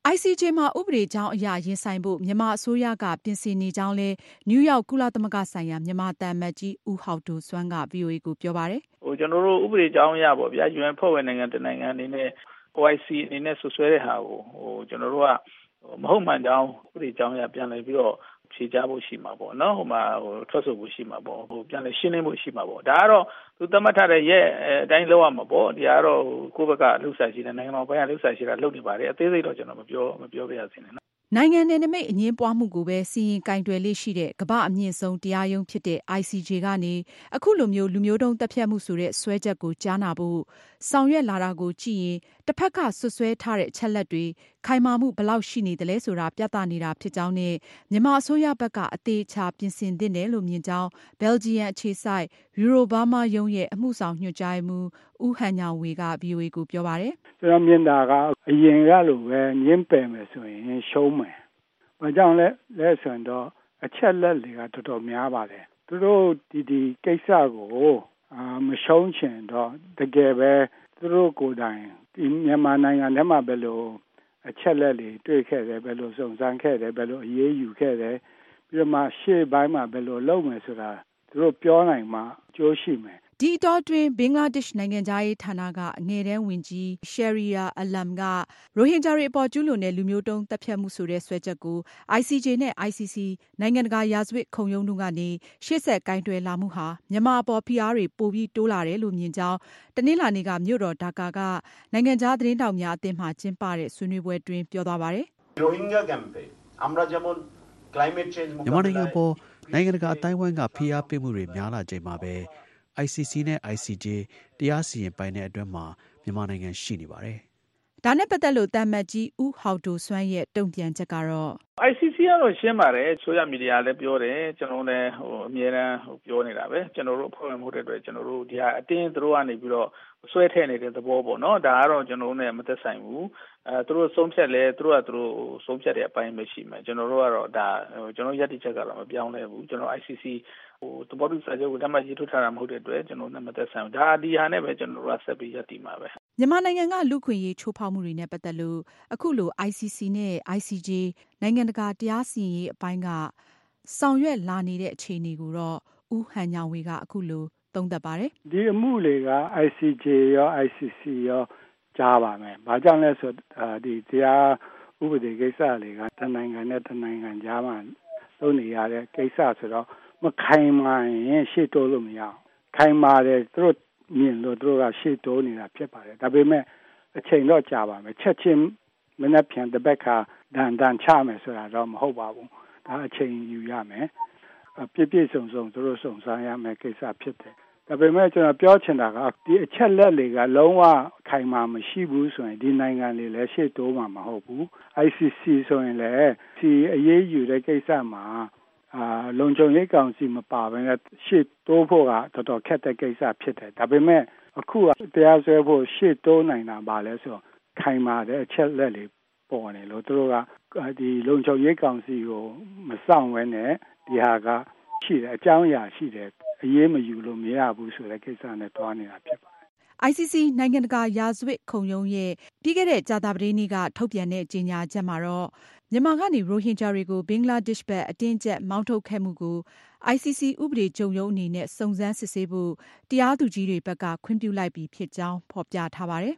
ICJ မှာဥပဒေကြောင်းအရရင်ဆိုင်ဖို့မြန်မာအစိုးရကပြင်ဆင်နေကြောင်းလဲနယူးယောက်ကုလသမဂ္ဂဆိုင်ရာမြန်မာသံအမတ်ကြီးဦးဟောက်ဒိုစွမ်းက VOA ကိုပြောပါတယ်ကျွန်တော်တို့ဥပဒေကြောင်းအရပေါ့ဗျာ UN ဖွဲ့ဝင်နိုင်ငံတနိုင်ငံအနေနဲ့ OIC အနေနဲ့ဆွဆွဲတဲ့ဟာကိုကျွန်တော်တို့ကမဟုတ်မှန်ကြောင်းဥပဒေကြောင်းအရပြန်လည်ပြီးတော့ဖြေကြားဖို့ရှိမှာပေါ့နော်ထွက်ဆိုဖို့ရှိမှာပေါ့ပြန်လည်ရှင်းလင်းဖို့ရှိမှာပေါ့ဒါကတော့သူသတ်မှတ်ထားတဲ့ရဲ့အတိုင်းလုပ်ရမှာပေါ့ဒီကတော့ကိုယ့်ဘက်ကလှုပ်ရှားရှိတဲ့နိုင်ငံတော်ဘက်ကလှုပ်ရှားရှိတာလုပ်နေပါတယ်အသေးစိတ်တော့ကျွန်တော်မပြောပြရစေနဲ့နိုင်ငံနယ်နိမိတ်အငြင်းပွားမှုကိုပဲစီရင်ကင်တွယ်လေးရှိတဲ့ကမ္ဘာအမြင့်ဆုံးတရားရုံးဖြစ်တဲ့ ICJ ကနေအခုလိုမျိုးလူမျိုးတုံးတပ်ဖြတ်မှုဆိုတဲ့ဆွဲချက်ကိုကြားနာဖို့ဆောင်ရွက်လာတာကိုကြည့်ရင်တစ်ဖက်ကဆွဆွဲထားတဲ့အချက်လက်တွေခိုင်မာမှုဘယ်လောက်ရှိနေတယ်လဲဆိုတာပြသနေတာဖြစ်ကြောင်းနဲ့မြန်မာအစိုးရဘက်ကအသေးချာပြင်ဆင်သင့်တယ်လို့မြင်ကြောင်းဘယ်လ်ဂျီယံအခြေစိုက်ယူရိုဘားမားရုံးရဲ့အမှုဆောင်ညွှန်ကြားရေးမှူးဦးဟန်ညာဝေက VOA ကိုပြောပါတယ်ကျွန်တော်မြင်တာကအရင်ကလိုပဲညင်းပယ်မယ်ဆိုရင်ရှုံးမယ်ဘာကြောင့်လဲဆိုရင်တော့အချက်လက်တွေကတော်တော်များပါတယ်သူတို့ဒီကိစ္စကိုမရှုံးချင်တော့တကယ်ပဲသူတို့ကိုယ်တိုင်ဒီမြန်မာနိုင်ငံထဲမှာဘယ်လိုအချက်လက်တွေတွေ့ခဲ့တယ်ဘယ်လိုစုံစမ်းခဲ့တယ်ဘယ်လိုအရေးယူခဲ့တယ်ပြီးတော့မှရှေ့ပိုင်းမှာဘယ်လိုလုပ်မယ်ဆိုတာသူတို့ပြောနိုင်မှအကျိုးရှိမယ်ဒီအတောအတွင်းဘင်္ဂလားဒေ့ရှ်နိုင်ငံသားရေးဌာနကအငယ်တန်းဝန်ကြီးရှယ်ရီယာအလမ်ကရိုဟင်ဂျာတွေအပေါ်ကျူးလွန်တဲ့လူမျိုးတုံးတပ်ဖြတ်မှုဆိုတဲ့ဆွဲချက်ကို ICJ နဲ့ ICC နိုင်ငံတကာရာဇဝတ်ခုံရုံးတို့ကနေရှေ့ဆက်ကိုင်တွယ်လာမှုဟာမြန်မာအပေါ်ဖိအားတွေပိုပြီးတိုးလာတယ်လို့မြင်ကြောင်းတနင်္လာနေ့ကမြို့တော်ဒါကာကနိုင်ငံခြားသတင်းတောက်များအသင်းမှကျင်းပတဲ့ဆွေးနွေးပွဲတွင်ပြောသွားပါတယ်ရိုဟင်ဂျာ campaign আমরা যেমন climate change မြန်မာနိုင်ငံပေါ်နိုင်ငံတကာအတိုင်းအဝိုင်းကဖိအားပေးမှုတွေများလာချိန်မှာပဲ ICC နဲ့ ICJ တရားစီရင်ပိုင်တဲ့အတွင်းမှာမြန်မာနိုင်ငံရှိနေပါတယ်။ဒါနဲ့ပတ်သက်လို့တမ္မတ်ကြီးဦးဟောက်ဒိုစွမ်းရဲ့တုံ့ပြန်ချက်ကတော့ ICC ကတော့ရှင်းပါတယ်ဆိုရမီဒီယာလည်းပြောတယ်ကျွန်တော်လည်းအမြဲတမ်းပြောနေတာပဲကျွန်တော်တို့အဖွဲ့ဝင်မှုတဲ့အတွက်ကျွန်တော်တို့ဒီဟာအတင်းသူတို့ကနေပြီးတော့ဆွဲထည့်နေတဲ့သဘောပေါ့နော်ဒါကတော့ကျွန်တော်တို့နဲ့မသက်ဆိုင်ဘူးသူတို့ဆုံးဖြတ်လဲသူတို့ကသူတို့ဆုံးဖြတ်တဲ့အပိုင်းပဲရှိမယ်ကျွန်တော်တို့ကတော့ဒါကျွန်တော်ရည်တည်ချက်ကတော့မပြောင်းလဲဘူးကျွန်တော် ICC သဘောတူစာချုပ်ကိုတမတ်ရေးထုတ်ထားတာမဟုတ်တဲ့အတွက်ကျွန်တော်နဲ့မသက်ဆိုင်ဘူးဒါဒီဟာနဲ့ပဲကျွန်တော်တို့ကဆက်ပြီးရည်တည်မှာပဲမြန်မာနိုင်ငံကလူခွင့်ရေးချိုးဖောက်မှုတွေနဲ့ပတ်သက်လို့အခုလို ICC နဲ့ ICJ နိုင်ငံတကာတရားစီရင်ရေးအပိုင်းကဆောင်ရွက်လာနေတဲ့အခြေအနေကိုတော့ဦးဟန်ညာဝေကအခုလိုသုံးသပ်ပါတယ်ဒီအမှုတွေက ICJ ရော ICC ရောကြားပါမယ်။ဘာကြောင့်လဲဆိုဒီတရားဥပဒေကိစ္စတွေကတနိုင်ငံနဲ့တနိုင်ငံကြားမှာလုပ်နေရတဲ့ကိစ္စဆိုတော့မခိုင်မာရင်ရှေ့တိုးလို့မရအောင်ခိုင်မာတယ်သူတို့မြင်လို့သူတို့ကရှေ့တိုးနေတာဖြစ်ပါတယ်ဒါပေမဲ့အချိန်တော့ကြာပါမယ်ချက်ချင်းမနေ့ပြန်တဲ့ဘက်ကဒန်ချမယ်ဆိုတာတော့မဟုတ်ပါဘူးဒါအချိန်ယူရမယ်ပြည့်စုံသူတို့စုံစမ်းရမယ်ကိစ္စဖြစ်တယ်ဒါပေမဲ့ကျွန်တော်ပြောချင်တာကဒီအချက်လက်တွေကလုံးဝခိုင်မာမရှိဘူးဆိုရင်ဒီနိုင်ငံတွေလည်းရှေ့တိုးမှာမဟုတ်ဘူး ICC ဆိုရင်လည်းဒီအရေးယူတဲ့ကိစ္စမှာလုံခြုံရေးကောင်စီမပါဘဲနဲ့ရှေ့တိုးဖို့ကတော်တော်ခက်တဲ့ကိစ္စဖြစ်တယ်ဒါပေမဲ့အခုတရားစွဲဖို့ရှေ့တိုးနိုင်တာပါလဲဆိုခိုင်မာတဲ့အချက်လက်တွေပေါ်နေလို့သူတို့ကဒီလုံခြုံရေးကောင်စီကိုမဆောင်ဝဲနဲ့ဒီဟာကရှိတယ်အကြောင်းအရာရှိတယ်အရေးမယူလို့မရဘူးဆိုတဲ့ကိစ္စနဲ့တွားနေတာဖြစ်ပါတယ် ICC နိုင်ငံတကာရာဇဝတ်ခုံရုံးရဲ့ပြီးခဲ့တဲ့ကြာသပတေးနေ့ကထုတ်ပြန်တဲ့ကြေညာချက်မှာတော့မြန်မာကနေရိုဟင်ဂျာတွေကိုဘင်္ဂလားဒေ့ရှ်ဘက်အတင်းကျပ်မောင်းထုတ်ခဲ့မှုကို ICC ဥပဒေချုပ်ရုံးအနေနဲ့စုံစမ်းစစ်ဆေးဖို့တရားသူကြီးတွေဘက်ကခွင့်ပြုလိုက်ပြီဖြစ်ကြောင်းဖော်ပြထားပါတယ်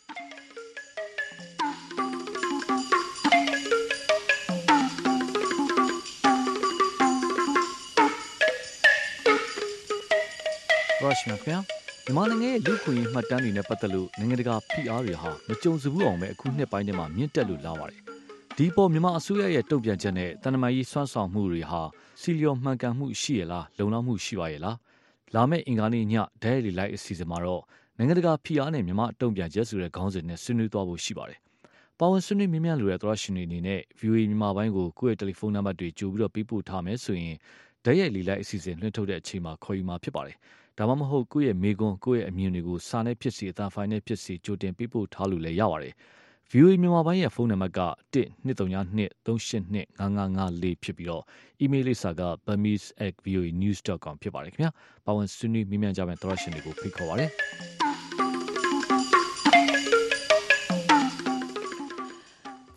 ရရှိမြခင်မြန်မာနိုင်ငံရဲ့လူခွင့်ရေးမှတ်တမ်းတွေနဲ့ပတ်သက်လို့နိုင်ငံတကာဖိအားတွေဟာမကြုံစဘူးအောင်ပဲအခုနှစ်ပိုင်းထဲမှာမြင့်တက်လို့လာပါတယ်ဒီပေါ်မြန်မာအစိုးရရဲ့တုံ့ပြန်ချက်နဲ့တန်တမာရေးစွမ်းဆောင်မှုတွေဟာစီလျော်မှန်ကန်မှုရှိရလားလုံလောက်မှုရှိပါရဲ့လားလာမယ့်အင်္ဂါနေ့ညဒဲရီလိုက်အစီအစဉ်မှာတော့နိုင်ငံတကာဖိအားနဲ့မြန်မာတုံ့ပြန်ချက်ဆိုတဲ့ခေါင်းစဉ်နဲ့ဆွေးနွေးသွားဖို့ရှိပါတယ်ပါဝင်ဆွေးနွေးမြင်မြန်လိုတဲ့သရရှင်တွေအနေနဲ့ VOA မြန်မာပိုင်းကိုကိုယ့်ရဲ့တယ်လီဖုန်းနံပါတ်တွေကြိုပြီးတော့ပေးပို့ထားမယ်ဆိုရင်ဒဲရီလိုက်အစီအစဉ်လွှင့်ထုတ်တဲ့အချိန်မှာခေါ်ယူမှာဖြစ်ပါတယ်ဒါမှမဟုတ်ကိုယ့်ရဲ့မေကွန်ကိုယ့်ရဲ့အမြင်တွေကိုစာနဲ့ဖြစ်စီအသံဖိုင်နဲ့ဖြစ်စီကြိုတင်ပေးပို့ထားလို့လည်းရပါတယ်။ VOA မြန်မာပိုင်းရဲ့ဖုန်းနံပါတ်က12329225554ဖြစ်ပြီးတော့ email လိပ်စာက burmese@voanews.com ဖြစ်ပါတယ်ခင်ဗျာ။ပါဝင်ဆွေးနွေးမြင်မြန်ကြမယ့်သရရှင်တွေကိုဖိတ်ခေါ်ပါတယ်။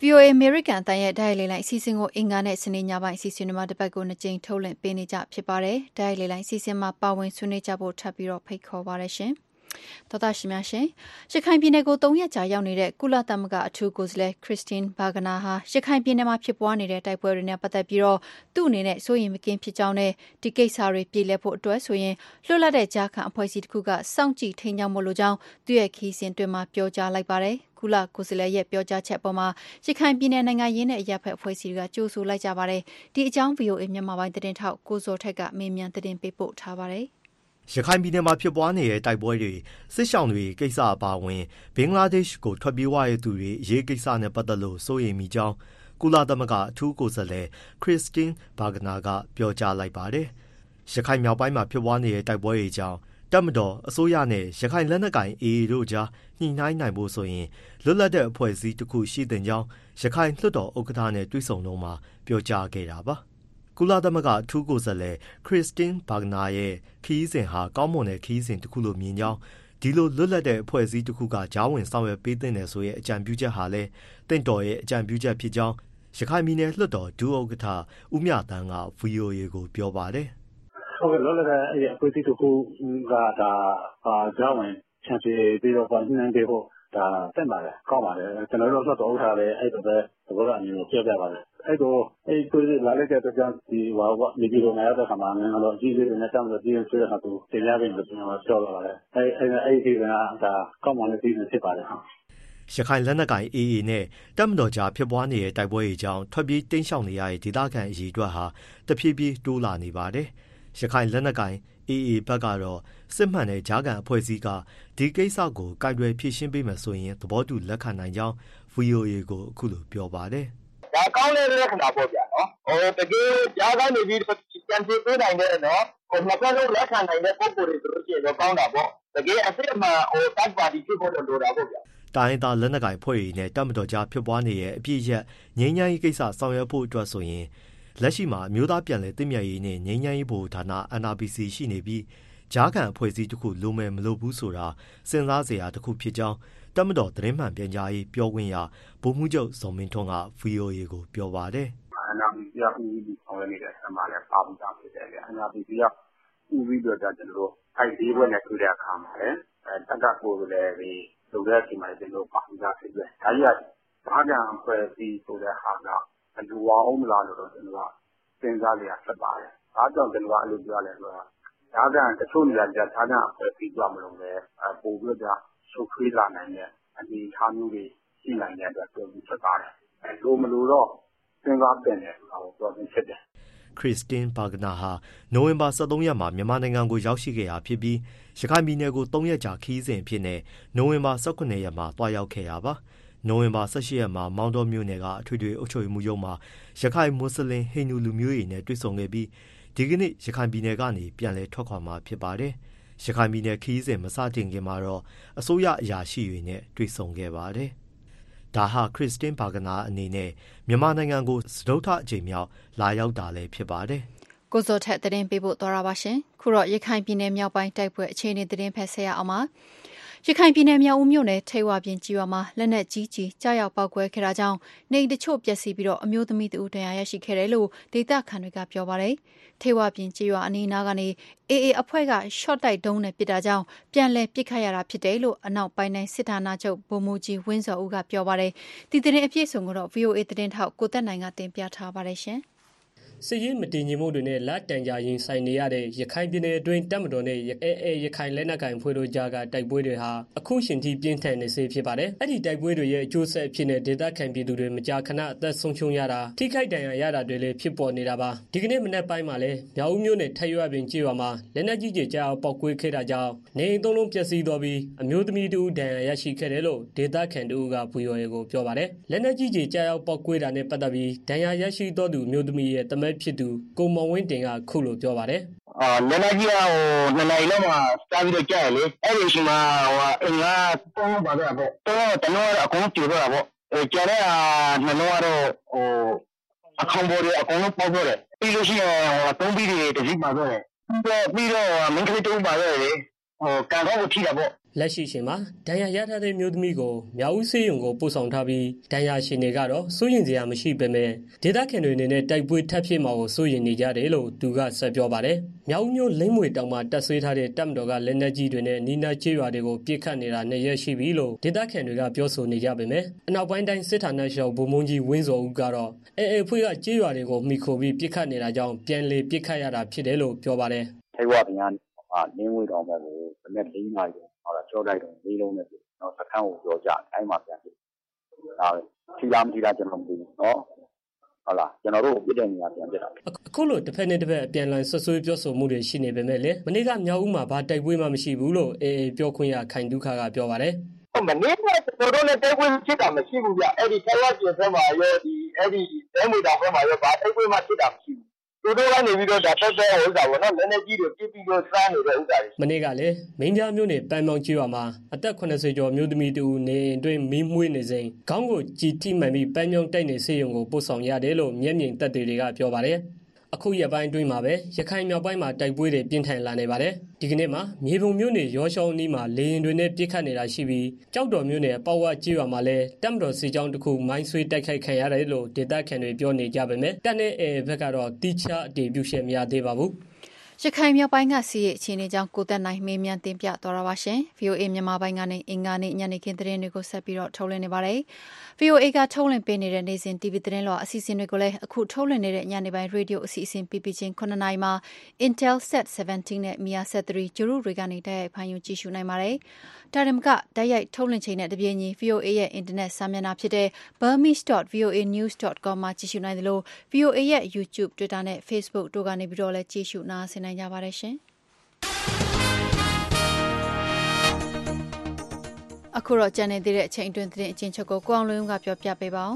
VOA American အတန်ရဲ့ဓာတ်ရိုက်လေလိုင်းအစီအစဉ်ကိုအင်္ဂါနဲ့စနေညပိုင်းအစီအစဉ်တွေမှာတစ်ပတ်ကို2ကြိမ်ထုတ်လွှင့်ပေးနေကြဖြစ်ပါတယ်။ဓာတ်ရိုက်လေလိုင်းအစီအစဉ်မှာပါဝင်ဆွေးနွေးကြဖို့ထပ်ပြီးဖိတ်ခေါ်ပါရရှင်။သောတာရှင်များရှင်ရခိုင်ပြည်နယ်ကို3ရက်ကြာရောက်နေတဲ့ကုလသမဂ္ဂအထူးကိုယ်စားလှယ်ခရစ်စတင်ဘာဂနာဟာရခိုင်ပြည်နယ်မှာဖြစ်ပွားနေတဲ့တိုက်ပွဲတွေနဲ့ပတ်သက်ပြီးသူ့အနေနဲ့စိုးရိမ်မကင်းဖြစ်ကြောင်းနဲ့ဒီကိစ္စတွေပြည်လဲဖို့အတွက်ဆိုရင်လွတ်လပ်တဲ့ကြားခံအဖွဲ့အစည်းတစ်ခုကစောင့်ကြည့်ထိန်းကျောင်းဖို့လိုကြောင်းသူ့ရဲ့ခီးစဉ်တွင်မှာပြောကြားလိုက်ပါတယ်။ကုလကိုယ်စားလှယ်ရဲ့ပြောကြားချက်ပေါ်မှာရခိုင်ပြည်နယ်နိုင်ငံရေးနဲ့အရပ်ဖက်အဖွဲ့အစည်းတွေကကြိုးဆိုလိုက်ကြပါတယ်။ဒီအကြောင်း VOA မြန်မာပိုင်းသတင်းထောက်ကိုဇော်ထက်ကမေးမြန်းသတင်းပေးပို့ထားပါတယ်။ရခိုင်ပြည်နယ်မှာဖြစ်ပွားနေတဲ့တိုက်ပွဲတွေစစ်ရှောင်တွေကိစ္စအပါအဝင်ဘင်္ဂလားဒေ့ရှ်ကိုထွက်ပြေးသွားတဲ့သူတွေအရေးကိစ္စနဲ့ပတ်သက်လို့စိုးရိမ်မိကြောင်းကုလသမဂ္ဂအထူးကိုယ်စားလှယ်ခရစ်စတင်ဘာဂနာကပြောကြားလိုက်ပါတယ်။ရခိုင်မြောက်ပိုင်းမှာဖြစ်ပွားနေတဲ့တိုက်ပွဲတွေကြောင့်တပ်မတော်အစိုးရနဲ့ရခိုင်လက်နက်ကိုင် AA တို့ကြားညှိနှိုင်းနိုင်ဖို့ဆိုရင်လွတ်လပ်တဲ့အဖွဲ့အစည်းတစ်ခုရှိတဲ့ကြောင်းရခိုင်လွှတ်တော်ဥက္ကဋ္ဌနဲ့တွေ့ဆုံတော့မှာပြောကြားခဲ့တာပါ။ကုလသမဂ္ဂအထူးကိုယ်စားလှယ်ခရစ်စတင်ဘာဂနာရဲ့ခီးစဉ်ဟာကောင်းမွန်တဲ့ခီးစဉ်တစ်ခုလို့မြင်ကြောင်းဒီလိုလွတ်လပ်တဲ့အဖွဲ့အစည်းတစ်ခုကကြားဝင်ဆောင်ရွက်ပေးတဲ့ဆိုရဲ့အကြံပြုချက်ဟာလည်းတင့်တော်ရဲ့အကြံပြုချက်ဖြစ်ကြောင်းရခိုင်ပြည်နယ်လွှတ်တော်ဒုဥက္ကဋ္ဌဦးမြတန်းက VOA ကိုပြောပါတယ်။ဟုတ်ကဲ့လောလောဆယ်အဲ့အဖွဲ့အစည်းတစ်ခုကကြားဝင်ချန်စီပြီးတော့ညှိနှိုင်းပေးဖို့ဒါတက်ပါတယ်ကောင်းပါတယ်ကျွန်တော်တို့လွှတ်တော်ဥက္ကဋ္ဌလည်းအဲ့လိုပဲသဘောထားအမျိုးပြောပြပါတယ်အဲ့တော့အဲ့ကိုလာလိုက်တဲ့အတွက်ကြောင့်ဒီနေပြည်တော်မှာရတဲ့ခါမှာငါတို့အကြီးလေးတွေနဲ့တောင်းဆိုပြီးဆွေးနွေးတာကိုတင်ပြပေးလို့ကျွန်တော်ပြောလာပါတယ်အဲ့ဒီကဒါကောင်းမွန်တဲ့ပြည်နယ်ဖြစ်ပါတယ်ဟာရခိုင်လက်နက်ကိုင် AA နဲ့တပ်မတော်ကြားဖြစ်ပွားနေတဲ့တိုက်ပွဲတွေကြောင့်ထွက်ပြေးတိမ်းရှောင်နေရတဲ့ဒေသခံအရေးအတွက်ဟာတဖြည်းဖြည်းတိုးလာနေပါတယ်။ရခိုင်လက်နက်ကိုင် AA ဘက်ကတော့စစ်မှန်တဲ့ဂျာကန်အဖွဲ့အစည်းကဒီကိစ္စကိုကိုင်တွယ်ဖြေရှင်းပေးမယ်ဆိုရင်သဘောတူလက်ခံနိုင်ကြောင်း VOA ကိုအခုလိုပြောပါတယ်။ဒါကောင်းတဲ့လက္ခဏာပေါ့ဗျာနော်။တကယ်ဂျာကန်နေပြီးပြန်ပြေးပေးနိုင်တဲ့နော်နှစ်ဖက်လုံးလက်ခံနိုင်တဲ့ပုံပေါ်တွေဆိုလို့ရှိရင်တော့ကောင်းတာပေါ့။တကယ်အစစ်အမှန်တပ်ပါတီဖြစ်ဖို့လိုတာပေါ့ဗျာ။တိုင်းသားလက်နက်ကိုင်ဖွဲ့တွေနဲ့တပ်မတော်ကြားဖြစ်ပွားနေတဲ့အပြည့်ရက်ငြိမ်းချမ်းရေးကိစ္စဆောင်ရွက်ဖို့အတွက်ဆိုရင်လက်ရှိမှာအမျိုးသားပြန်လည်သင့်မြတ်ရေးနဲ့ငြိမ်းချမ်းရေးဗဟိုဌာန NRPC ရှိနေပြီးကြားခံအဖွဲ့အစည်းတစ်ခုလိုမယ်မလိုဘူးဆိုတာစဉ်းစားစရာတစ်ခုဖြစ်ကြောင်းတပ်မတော်သတင်းမှန်ပြန်ကြားရေးပြောခွင့်ရဗိုလ်မှူးချုပ်ဇော်မင်းထွန်းက VOA ကိုပြောပါတယ်။ NRPC ကဦးပြီးဆောင်ရွက်နေတဲ့အဆင့်မှာလည်းပါပြီးသားဖြစ်တယ်။ NRPC ကဦးပြီးတော့ကျွန်တော်တို့အဲ့ဒီဘက်နဲ့တွေ့တဲ့အခါမှာလည်းတက်ကကိုလည်းဒီလုပ်တဲ့အချိန်မှာကျွန်တော်ပါပြီးသားဖြစ်တယ်။ဒါကြီးကကြားခံအဖွဲ့အစည်းဆိုတဲ့ဟာကအလူဝအောင်မလားလို့တော့ကျွန်တော်ကစဉ်းစားကြရဖြစ်ပါတယ်။ဒါကြောင့်ကျွန်တော်အဲ့လိုပြောရလဲဆိုတော့ကြားခံတချို့နေရာကျကြားခံအဖွဲ့အစည်းကြမလို့ပဲပို့ပြီးတော့ချုပ်ထွေးလာနိုင်တဲ့အနေအထားမျိုးတွေရှိနိုင်တဲ့အတွက်ပြောပြီးဖြစ်ပါတယ်။လိုမလို့တော့စဉ်းစားတင်တယ်ဆိုတာကိုပြောပြီးဖြစ်တယ်ခရစ်စတင်ဘာဂနာဟာနိုဝင်ဘာ23ရက်မှာမြန်မာနိုင်ငံကိုရောက်ရှိခဲ့တာဖြစ်ပြီးရခိုင်ပြည်နယ်ကို3ရက်ကြာခီးစဉ်အဖြစ်နဲ့နိုဝင်ဘာ18ရက်မှာတွားရောက်ခဲ့တာပါနိုဝင်ဘာ18ရက်မှာမောင်တော်မြို့နယ်ကအထွေထွေအုပ်ချုပ်ရေးမှူးရုံးမှာရခိုင်မွတ်စလင်ဟိန္ဒူလူမျိုးတွေနဲ့တွေ့ဆုံခဲ့ပြီးဒီကနေ့ရခိုင်ပြည်နယ်ကနေပြန်လည်ထွက်ခွာမှာဖြစ်ပါတယ်ရခိုင်ပြည်နယ်ခီးစဉ်မစတင်ခင်မှာတော့အစိုးရအရာရှိတွေနဲ့တွေ့ဆုံခဲ့ပါတယ်ဒါဟာခရစ်စတင်ဘာဂနာအနေနဲ့မြန်မာနိုင်ငံကိုစတုတ္ထအကြိမ်မြောက်လာရောက်တာလည်းဖြစ်ပါတယ်။ကိုဇော်ထက်သတင်းပေးပို့သွားတာပါရှင်။ခုတော့ရခိုင်ပြည်နယ်မြောက်ပိုင်းတိုက်ပွဲအခြေအနေသတင်းဖက်ဆက်ရအောင်ပါ။ရခိုင်ပြည်နယ်မြောက်ဦးမြို့နယ်ထိပ်ဝပြင်ကြီးရွာမှာလက်နက်ကြီးကြားရောက်ပောက်ကွဲခဲ့တာကြောင့်နေတချို့ပျက်စီးပြီးတော့အမျိုးသမီးတဦးဒဏ်ရာရရှိခဲ့တယ်လို့ဒေသခံတွေကပြောပါတယ်။ထိပ်ဝပြင်ကြီးရွာအနီးနားကနေ AA အဖွဲ့က short တိုက်ဒုံးနဲ့ပစ်တာကြောင့်ပြန်လည်ပစ်ခတ်ရတာဖြစ်တယ်လို့အနောက်ပိုင်းတိုင်းစစ်ဌာနချုပ်ဗိုလ်မှူးကြီးဝင်းစော်ဦးကပြောပါတယ်။ဒီသတင်းအပြည့်စုံကိုတော့ VOA သတင်းထောက်ကိုသက်နိုင်ကတင်ပြထားပါတယ်ရှင်။စစ်ရေးမတည်ငြိမ်မှုတွေနဲ့လက်တံကြရင်ဆိုင်နေရတဲ့ရခိုင်ပြည်နယ်အတွင်းတပ်မတော်နဲ့AAရခိုင်လက်နက်ကိုင်ဖွဲ့တို့ကြားကတိုက်ပွဲတွေဟာအခုရှင်ထိပြင်းထန်နေစေဖြစ်ပါတယ်။အဲ့ဒီတိုက်ပွဲတွေရဲ့အကျိုးဆက်အဖြစ်နဲ့ဒေသခံပြည်သူတွေမကြာခဏအသက်ဆုံးရှုံးရတာထိခိုက်ဒဏ်ရာရတာတွေလည်းဖြစ်ပေါ်နေတာပါ။ဒီကနေ့မနက်ပိုင်းမှာလည်းမြောက်ဦးမြို့နယ်ထိပ်ရွာပင်ကျေးရွာမှာလက်နက်ကြီးကြားပေါက်ကွဲခဲ့တာကြောင့်နေအိမ်သုံးလုံးပျက်စီးသွားပြီးအမျိုးသမီးတဦးဒဏ်ရာရရှိခဲ့တယ်လို့ဒေသခံတို့က VOA ကိုပြောပါတယ်။လက်နက်ကြီးကြားရောက်ပေါက်ကွဲတာနဲ့ပတ်သက်ပြီးဒဏ်ရာရရှိသောသူအမျိုးသမီးရဲ့တမက်ဖြစ်သူကိုမောင်ဝင်းတင်ကခုလိုပြောပါတယ်လက်နက်ကြီးကနှစ်နိုင်လောက်မှာစပြီးတော့ကြားရလေအဲ့ဒီအချိန်မှာအင်္ဂါသုံးပါတော့ပေါ့တော့တလုံးအကုန်ပြိုတော့တာပေါ့ကြားတဲ့နှလုံးကတော့အခန်းပေါ်တွေအကုန်လုံးပေါက်တော့တယ်ပြီးလို့ရှိရင်သုံးပြီးတွေတစည်းပါတော့တယ်ပြီးတော့မင်းကလေးတူပါတော့တယ်ကန်ကောက်ကိုထိတာပေါ့လက်ရှိချိန်မှာဒဏ်ရာရထားတဲ့မျိုးသမီးကိုမြောက်ဦးဆေးရုံကိုပို့ဆောင်ထားပြီးဒဏ်ရာရှင်တွေကတော့စိုးရင်စရာမရှိပေမဲ့ဒေသခံတွေအနေနဲ့တိုက်ပွဲထပ်ဖြစ်မှာကိုစိုးရင်နေကြတယ်လို့သူကဆက်ပြောပါတယ်။မြောက်ဦးမြို့လိမ့်မွေတောင်မှာတပ်ဆွဲထားတဲ့တပ်မတော်ကလက်နက်ကြီးတွေနဲ့နီးနားကျေးရွာတွေကိုပစ်ခတ်နေတာ2 ရက်ရှိပြီလို့ဒေသခံတွေကပြောဆိုနေကြပေမဲ့အနောက်ပိုင်းတိုင်းစစ်ဌာနချုပ်ဗိုလ်မှူးကြီးဝင်းစောဦးကတော့အဖွဲ့ကကျေးရွာတွေကိုမိခိုပြီးပစ်ခတ်နေတာကြောင့်ပြန်လေပစ်ခတ်ရတာဖြစ်တယ်လို့ပြောပါတယ်။ထိုက်ဝပြန်လင်းဝေးတော်ဘက်ကိုဘယ်နဲ့၄ နာရီကြောက်လိုက်တော့၄ လုံးနဲ့စခန်းကိုပြောကြအဲ့မှာပြန်ဖြစ်ဒါပဲထီလားမထီလားကျွန်တော်မသိဘူးနော်ဟုတ်လားကျွန်တော်တို့ပြစ်တဲ့နေရာပြန်ပြစ်တာအခုလိုတစ်ဖက်နဲ့တစ်ဖက်အပြန်အလှန်ဆွဆွေးပြောဆိုမှုတွေရှိနေပေမဲ့လေမနေ့ကမြောက်ဦးမှာဘာတိုက်ပွဲမှမရှိဘူးလို့ပြောခွင့်ရခိုင်ဒုက္ခကပြောပါတယ်မနေ့ကကျွန်တော်တို့လည်းတိုက်ပွဲဖြစ်တာမရှိဘူးဗျအဲ့ဒီထိုင်ဝမ်ပြည်ဘက်မှာရောဒီအဲ့ဒီဒဲမွေတောင်ဘက်မှာရောဘာတိုက်ပွဲမှဖြစ်တာမရှိဘူးသူတို့ကနေပြီးတော့ဒါတက်တဲ့ဥစ္စာပေါ့နော်လက်နေကြီးတွေပြစ်ပြီးတော့စမ်းနေတဲ့ဥစ္စာတွေမနေ့ကလည်းမင်းပြမြို့နယ်ပန်းမောင်ကျွော်မှာအသက်80ကျော်မျိုးသမီးတူနေအတွင်းမီးမွေးနေစဉ်ခေါင်းကိုကြည်ထိမှန်ပြီးပန်းမြောင်တိုက်နေဆေးရုံကိုပို့ဆောင်ရတယ်လို့မျက်မြင်သက်သေတွေကပြောပါတယ်အခုရက်ပိုင်းအတွင်းမှာပဲရခိုင်မြောက်ပိုင်းမှာတိုက်ပွဲတွေပြင်းထန်လာနေပါတယ်ဒီကနေ့မှာမြေပုံမြို့နယ်ရောရှောင်းအနီးမှာလေရင်တွေနဲ့ပြစ်ခတ်နေတာရှိပြီးကြောက်တော်မြို့နယ်ပေါ့ဝကျေးရွာမှာလည်းတပ်မတော်စစ်ကြောင်းတစ်ခုမိုင်းဆွဲတိုက်ခိုက်ခံရတယ်လို့ဒေသခံတွေပြောနေကြပေမဲ့တပ်နဲ့ဘက်ကတော့တိကျအတည်ပြုချက်မရသေးပါဘူးရခိုင်မြောက်ပိုင်းကစီးရဲ့အခြေအနေကြောင့်ကိုသက်နိုင်မေးမြန်းတင်ပြသွားတာပါရှင် VOA မြန်မာပိုင်းကနေအင်္ဂါနေ့ညနေခင်းသတင်းတွေကိုဆက်ပြီးတော့ထုတ်လွှင့်နေပါတယ် VOA ကထုတ်လွှင့်ပေးနေတဲ့နေ့စဉ် TV သတင်းလောအစီအစဉ်တွေကိုလည်းအခုထုတ်လွှင့်နေတဲ့ညနေပိုင်းရေဒီယိုအစီအစဉ်ပြပြချင်း9နာရီမှာ Intel Set 17နဲ့ Mia Set 3ဂျူရုတွေကနေတိုက်ရိုက်ဖန်ယူကြည့်ရှုနိုင်ပါတယ်ဒါရမကတိုက်ရိုက်ထုတ်လွှင့်ချိန်နဲ့တပြေးညီ VOA ရဲ့ internet စာမျက်နှာဖြစ်တဲ့ burmese.voanews.com မှာကြည့်ရှုနိုင်တယ်လို့ VOA ရဲ့ YouTube Twitter နဲ့ Facebook တို့ကနေပြီးတော့လည်းကြည့်ရှုနားဆင်နိုင်ကြပါတယ်ရှင်အခုတော့ကျန်နေသေးတဲ့အချိန်အတွင်းသတင်းအချင်းချုပ်ကိုကိုအောင်လွင်ဦးကပြောပြပေးပါအောင်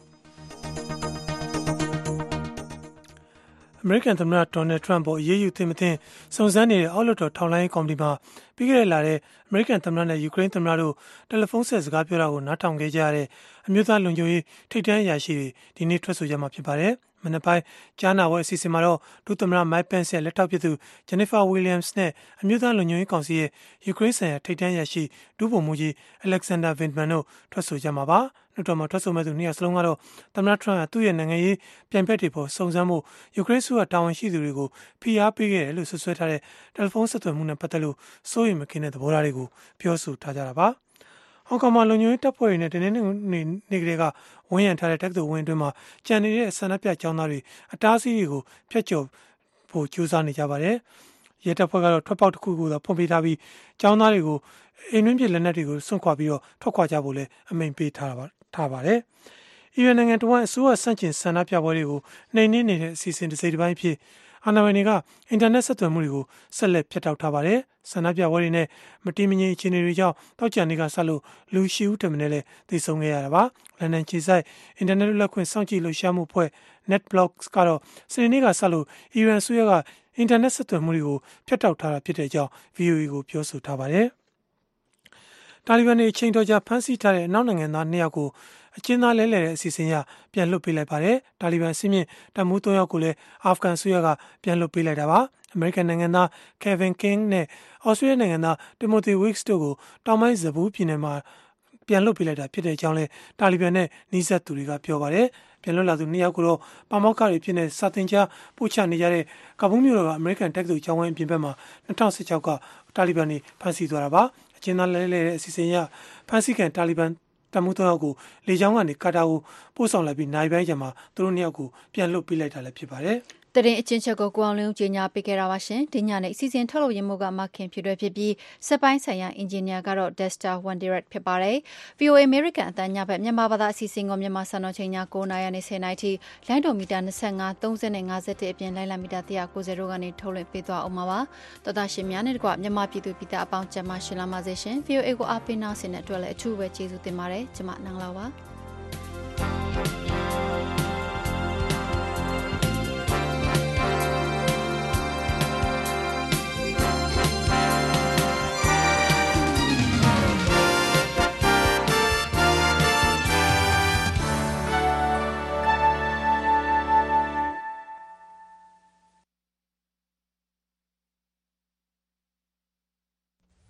အမေရိကန်သမ္မတဒေါ်နယ်ထရန့်ပေါ်အရေးယူသင့်မသင့်စုံစမ်းနေတဲ့အောက်လွှတ်တော်ထောက်လှမ်းရေးကော်မတီမှာပြီးခဲ့တဲ့လထဲအမေရိကန်သမ္မတနဲ့ယူကရိန်းသမ္မတတို့တယ်လီဖုန်းဆက်စကားပြောတာကိုနားထောင်ခဲ့ကြရတဲ့အမျိုးသားလုံခြုံရေးထိပ်တန်းအရာရှိတွေဒီနေ့ထွက်ဆိုကြမှာဖြစ်ပါတယ်မနက်ပိုင်းကြားနာပွဲအစီအစဉ်မှာတော့ဒုသမ္မတမိုက်ပန့်စ်ရဲ့လက်ထောက်ဖြစ်သူဂျန်နီဖာဝီလျံစ်နဲ့အမျိုးသားလုံခြုံရေးကောင်စီရဲ့ယူကရိန်းဆိုင်ရာထိပ်တန်းအရာရှိဒုဗိုလ်မှူးကြီးအလက်ဆန်ဒါဗင်မန်တို့ထွက်ဆိုကြမှာပါနှုတ်တော်မှာထွက်ဆိုမဲ့သူ2ယောက်စလုံးကတော့သမ္မတထရန့်ကသူ့ရဲ့နိုင်ငံရေးပြိုင်ဘက်တွေပေါ်စုံစမ်းမှုယူကရိန်းစုကတာဝန်ရှိသူတွေကိုဖိအားပေးခဲ့တယ်လို့ဆွဆွဲထားတဲ့တယ်လီဖုန်းဆက်သွယ်မှုနဲ့ပတ်သက်လို့စိုးရိမ်မကင်းတဲ့သဘောထားတွေကိုပြောဆိုထားကြတာပါဟောင်ကောင်မှာလုံခြုံရေးတပ်ဖွဲ့တွေနဲ့တင်းနေနေကလေးကဝန်းရံထားတဲ့တက္ကသိုလ်ဝင်းအတွင်းမှာကြံနေတဲ့ဆန္ဒပြကျောင်းသားတွေအတားအဆီးတွေကိုဖျက်ကျော်ဖို့ကြိုးစားနေကြပါတယ်။ရဲတပ်ဖွဲ့ကတော့ထွက်ပေါက်တစ်ခုကိုသာဖွင့်ပေးထားပြီးကျောင်းသားတွေကိုအိမ်တွင်းပြည်လက်နက်တွေကိုစွန့်ခွာပြီးတော့ထွက်ခွာကြဖို့လည်းအမိန့်ပေးထားပါတယ်။အီရန်နိုင်ငံတော်အစိုးရစန့်ကျင်ဆန္ဒပြပွဲတွေကိုနှိမ်နင်းနေတဲ့အစီအစဉ်တစ်စိတ်တစ်ပိုင်းဖြစ်အာဏာပိုင်တွေကအင်တာနက်ဆက်သွယ်မှုတွေကိုဆက်လက်ဖျက်တောက်ထားပါတယ်။ဆန္ဒပြပွဲတွေနဲ့မတည်မငြိမ်အခြေအနေတွေကြောင့်တောက်ကြံတွေကဆက်လို့လူရှိဦးတမနဲ့လည်းသိဆုံးခဲ့ရတာပါ။လန်ဒန်ခြေဆိုင်အင်တာနက်လက်ခွင့်စောင့်ကြည့်လှုပ်ရှားမှုအဖွဲ့ NetBlocks ကတော့စနေနေ့ကဆက်လို့အီရန်အစိုးရကအင်တာနက်ဆက်သွယ်မှုတွေကိုဖျက်တောက်ထားတာဖြစ်တဲ့အကြောင်း VOA ကိုပြောဆိုထားပါတယ်။တာလီဘန်တွေအချိန်တော်ကြာဖမ်းဆီးထားတဲ့အနောက်နိုင်ငံသား2ယောက်ကိုအကျဉ်းသားလဲလှယ်တဲ့အစီအစဉ်အရပြန်လွှတ်ပေးလိုက်ပါတယ်။တာလီဘန်စစ်မြင့်တပ်မှူး3ယောက်ကိုလည်းအာဖဂန်အစိုးရကပြန်လွှတ်ပေးလိုက်တာပါ။အမေရိကန်နိုင်ငံသား Kevin King နဲ့ဩစတြေးလျနိုင်ငံသား Timothy Weeks တို့ကိုတောင်ပိုင်းဇဘူးပြည်နယ်မှာပြန်လွှတ်ပေးလိုက်တာဖြစ်တဲ့အကြောင်းလဲတာလီဘန်နဲ့နှီးစပ်သူတွေကပြောပါတယ်။ပြန်လွှတ်လာသူ2ယောက်ကိုတော့ပါမောက္ခတွေဖြစ်နေစာတင်ကြားပို့ချနေကြတဲ့ကာဘူးမြို့တော်ကအမေရိကန်တက္ကသိုလ်ကျောင်းဝင်းအပြင်ဘက်မှာ2016ကတာလီဘန်တွေဖမ်းဆီးသွားတာပါ။အကျဉ်းသားလဲလှယ်တဲ့အစီအစဉ်အရဖမ်းဆီးခံတာလီဘန်တမှု3ယောက်ကိုလေကြောင်းကနေကာတာကိုပို့ဆောင်လိုက်ပြီးနိုင်ပိုင်းကျမှသူတို့2ယောက်ကိုပြန်လွှတ်ပေးလိုက်တာလည်းဖြစ်ပါတယ်တရင်အချင်းချက်ကိုကိုအောင်လင်းကြီးညာပေးခဲ့တာပါရှင်ဒီညနဲ့အစီအစဉ်ထုတ်လုပ်ရမှုကမခင်ဖြစ်ပြီးစက်ပိုင်းဆိုင်ရာအင်ဂျင်နီယာကတော့ Dexter One Direct ဖြစ်ပါတယ် VOA American အတန်းညဘက်မြန်မာဘာသာအစီအစဉ်ကိုမြန်မာစံတော်ချိန်ည9:00နာရီနဲ့10:00နာရီထိလိုင်းဒိုမီတာ25 30နဲ့51အပြင်လိုင်းလမီတာ190တို့ကနေထုတ်လွှင့်ပေးသွားအောင်ပါတော်သားရှင်များနဲ့တကွမြန်မာပြည်သူပြည်သားအပေါင်းကျမရှင်လာပါစေရှင် VOA ကိုအားပေးနာဆင်တဲ့အတွက်လည်းအထူးပဲကျေးဇူးတင်ပါတယ်ကျမနန်းလာပါ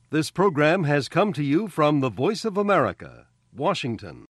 This program has come to you from the Voice of America, Washington.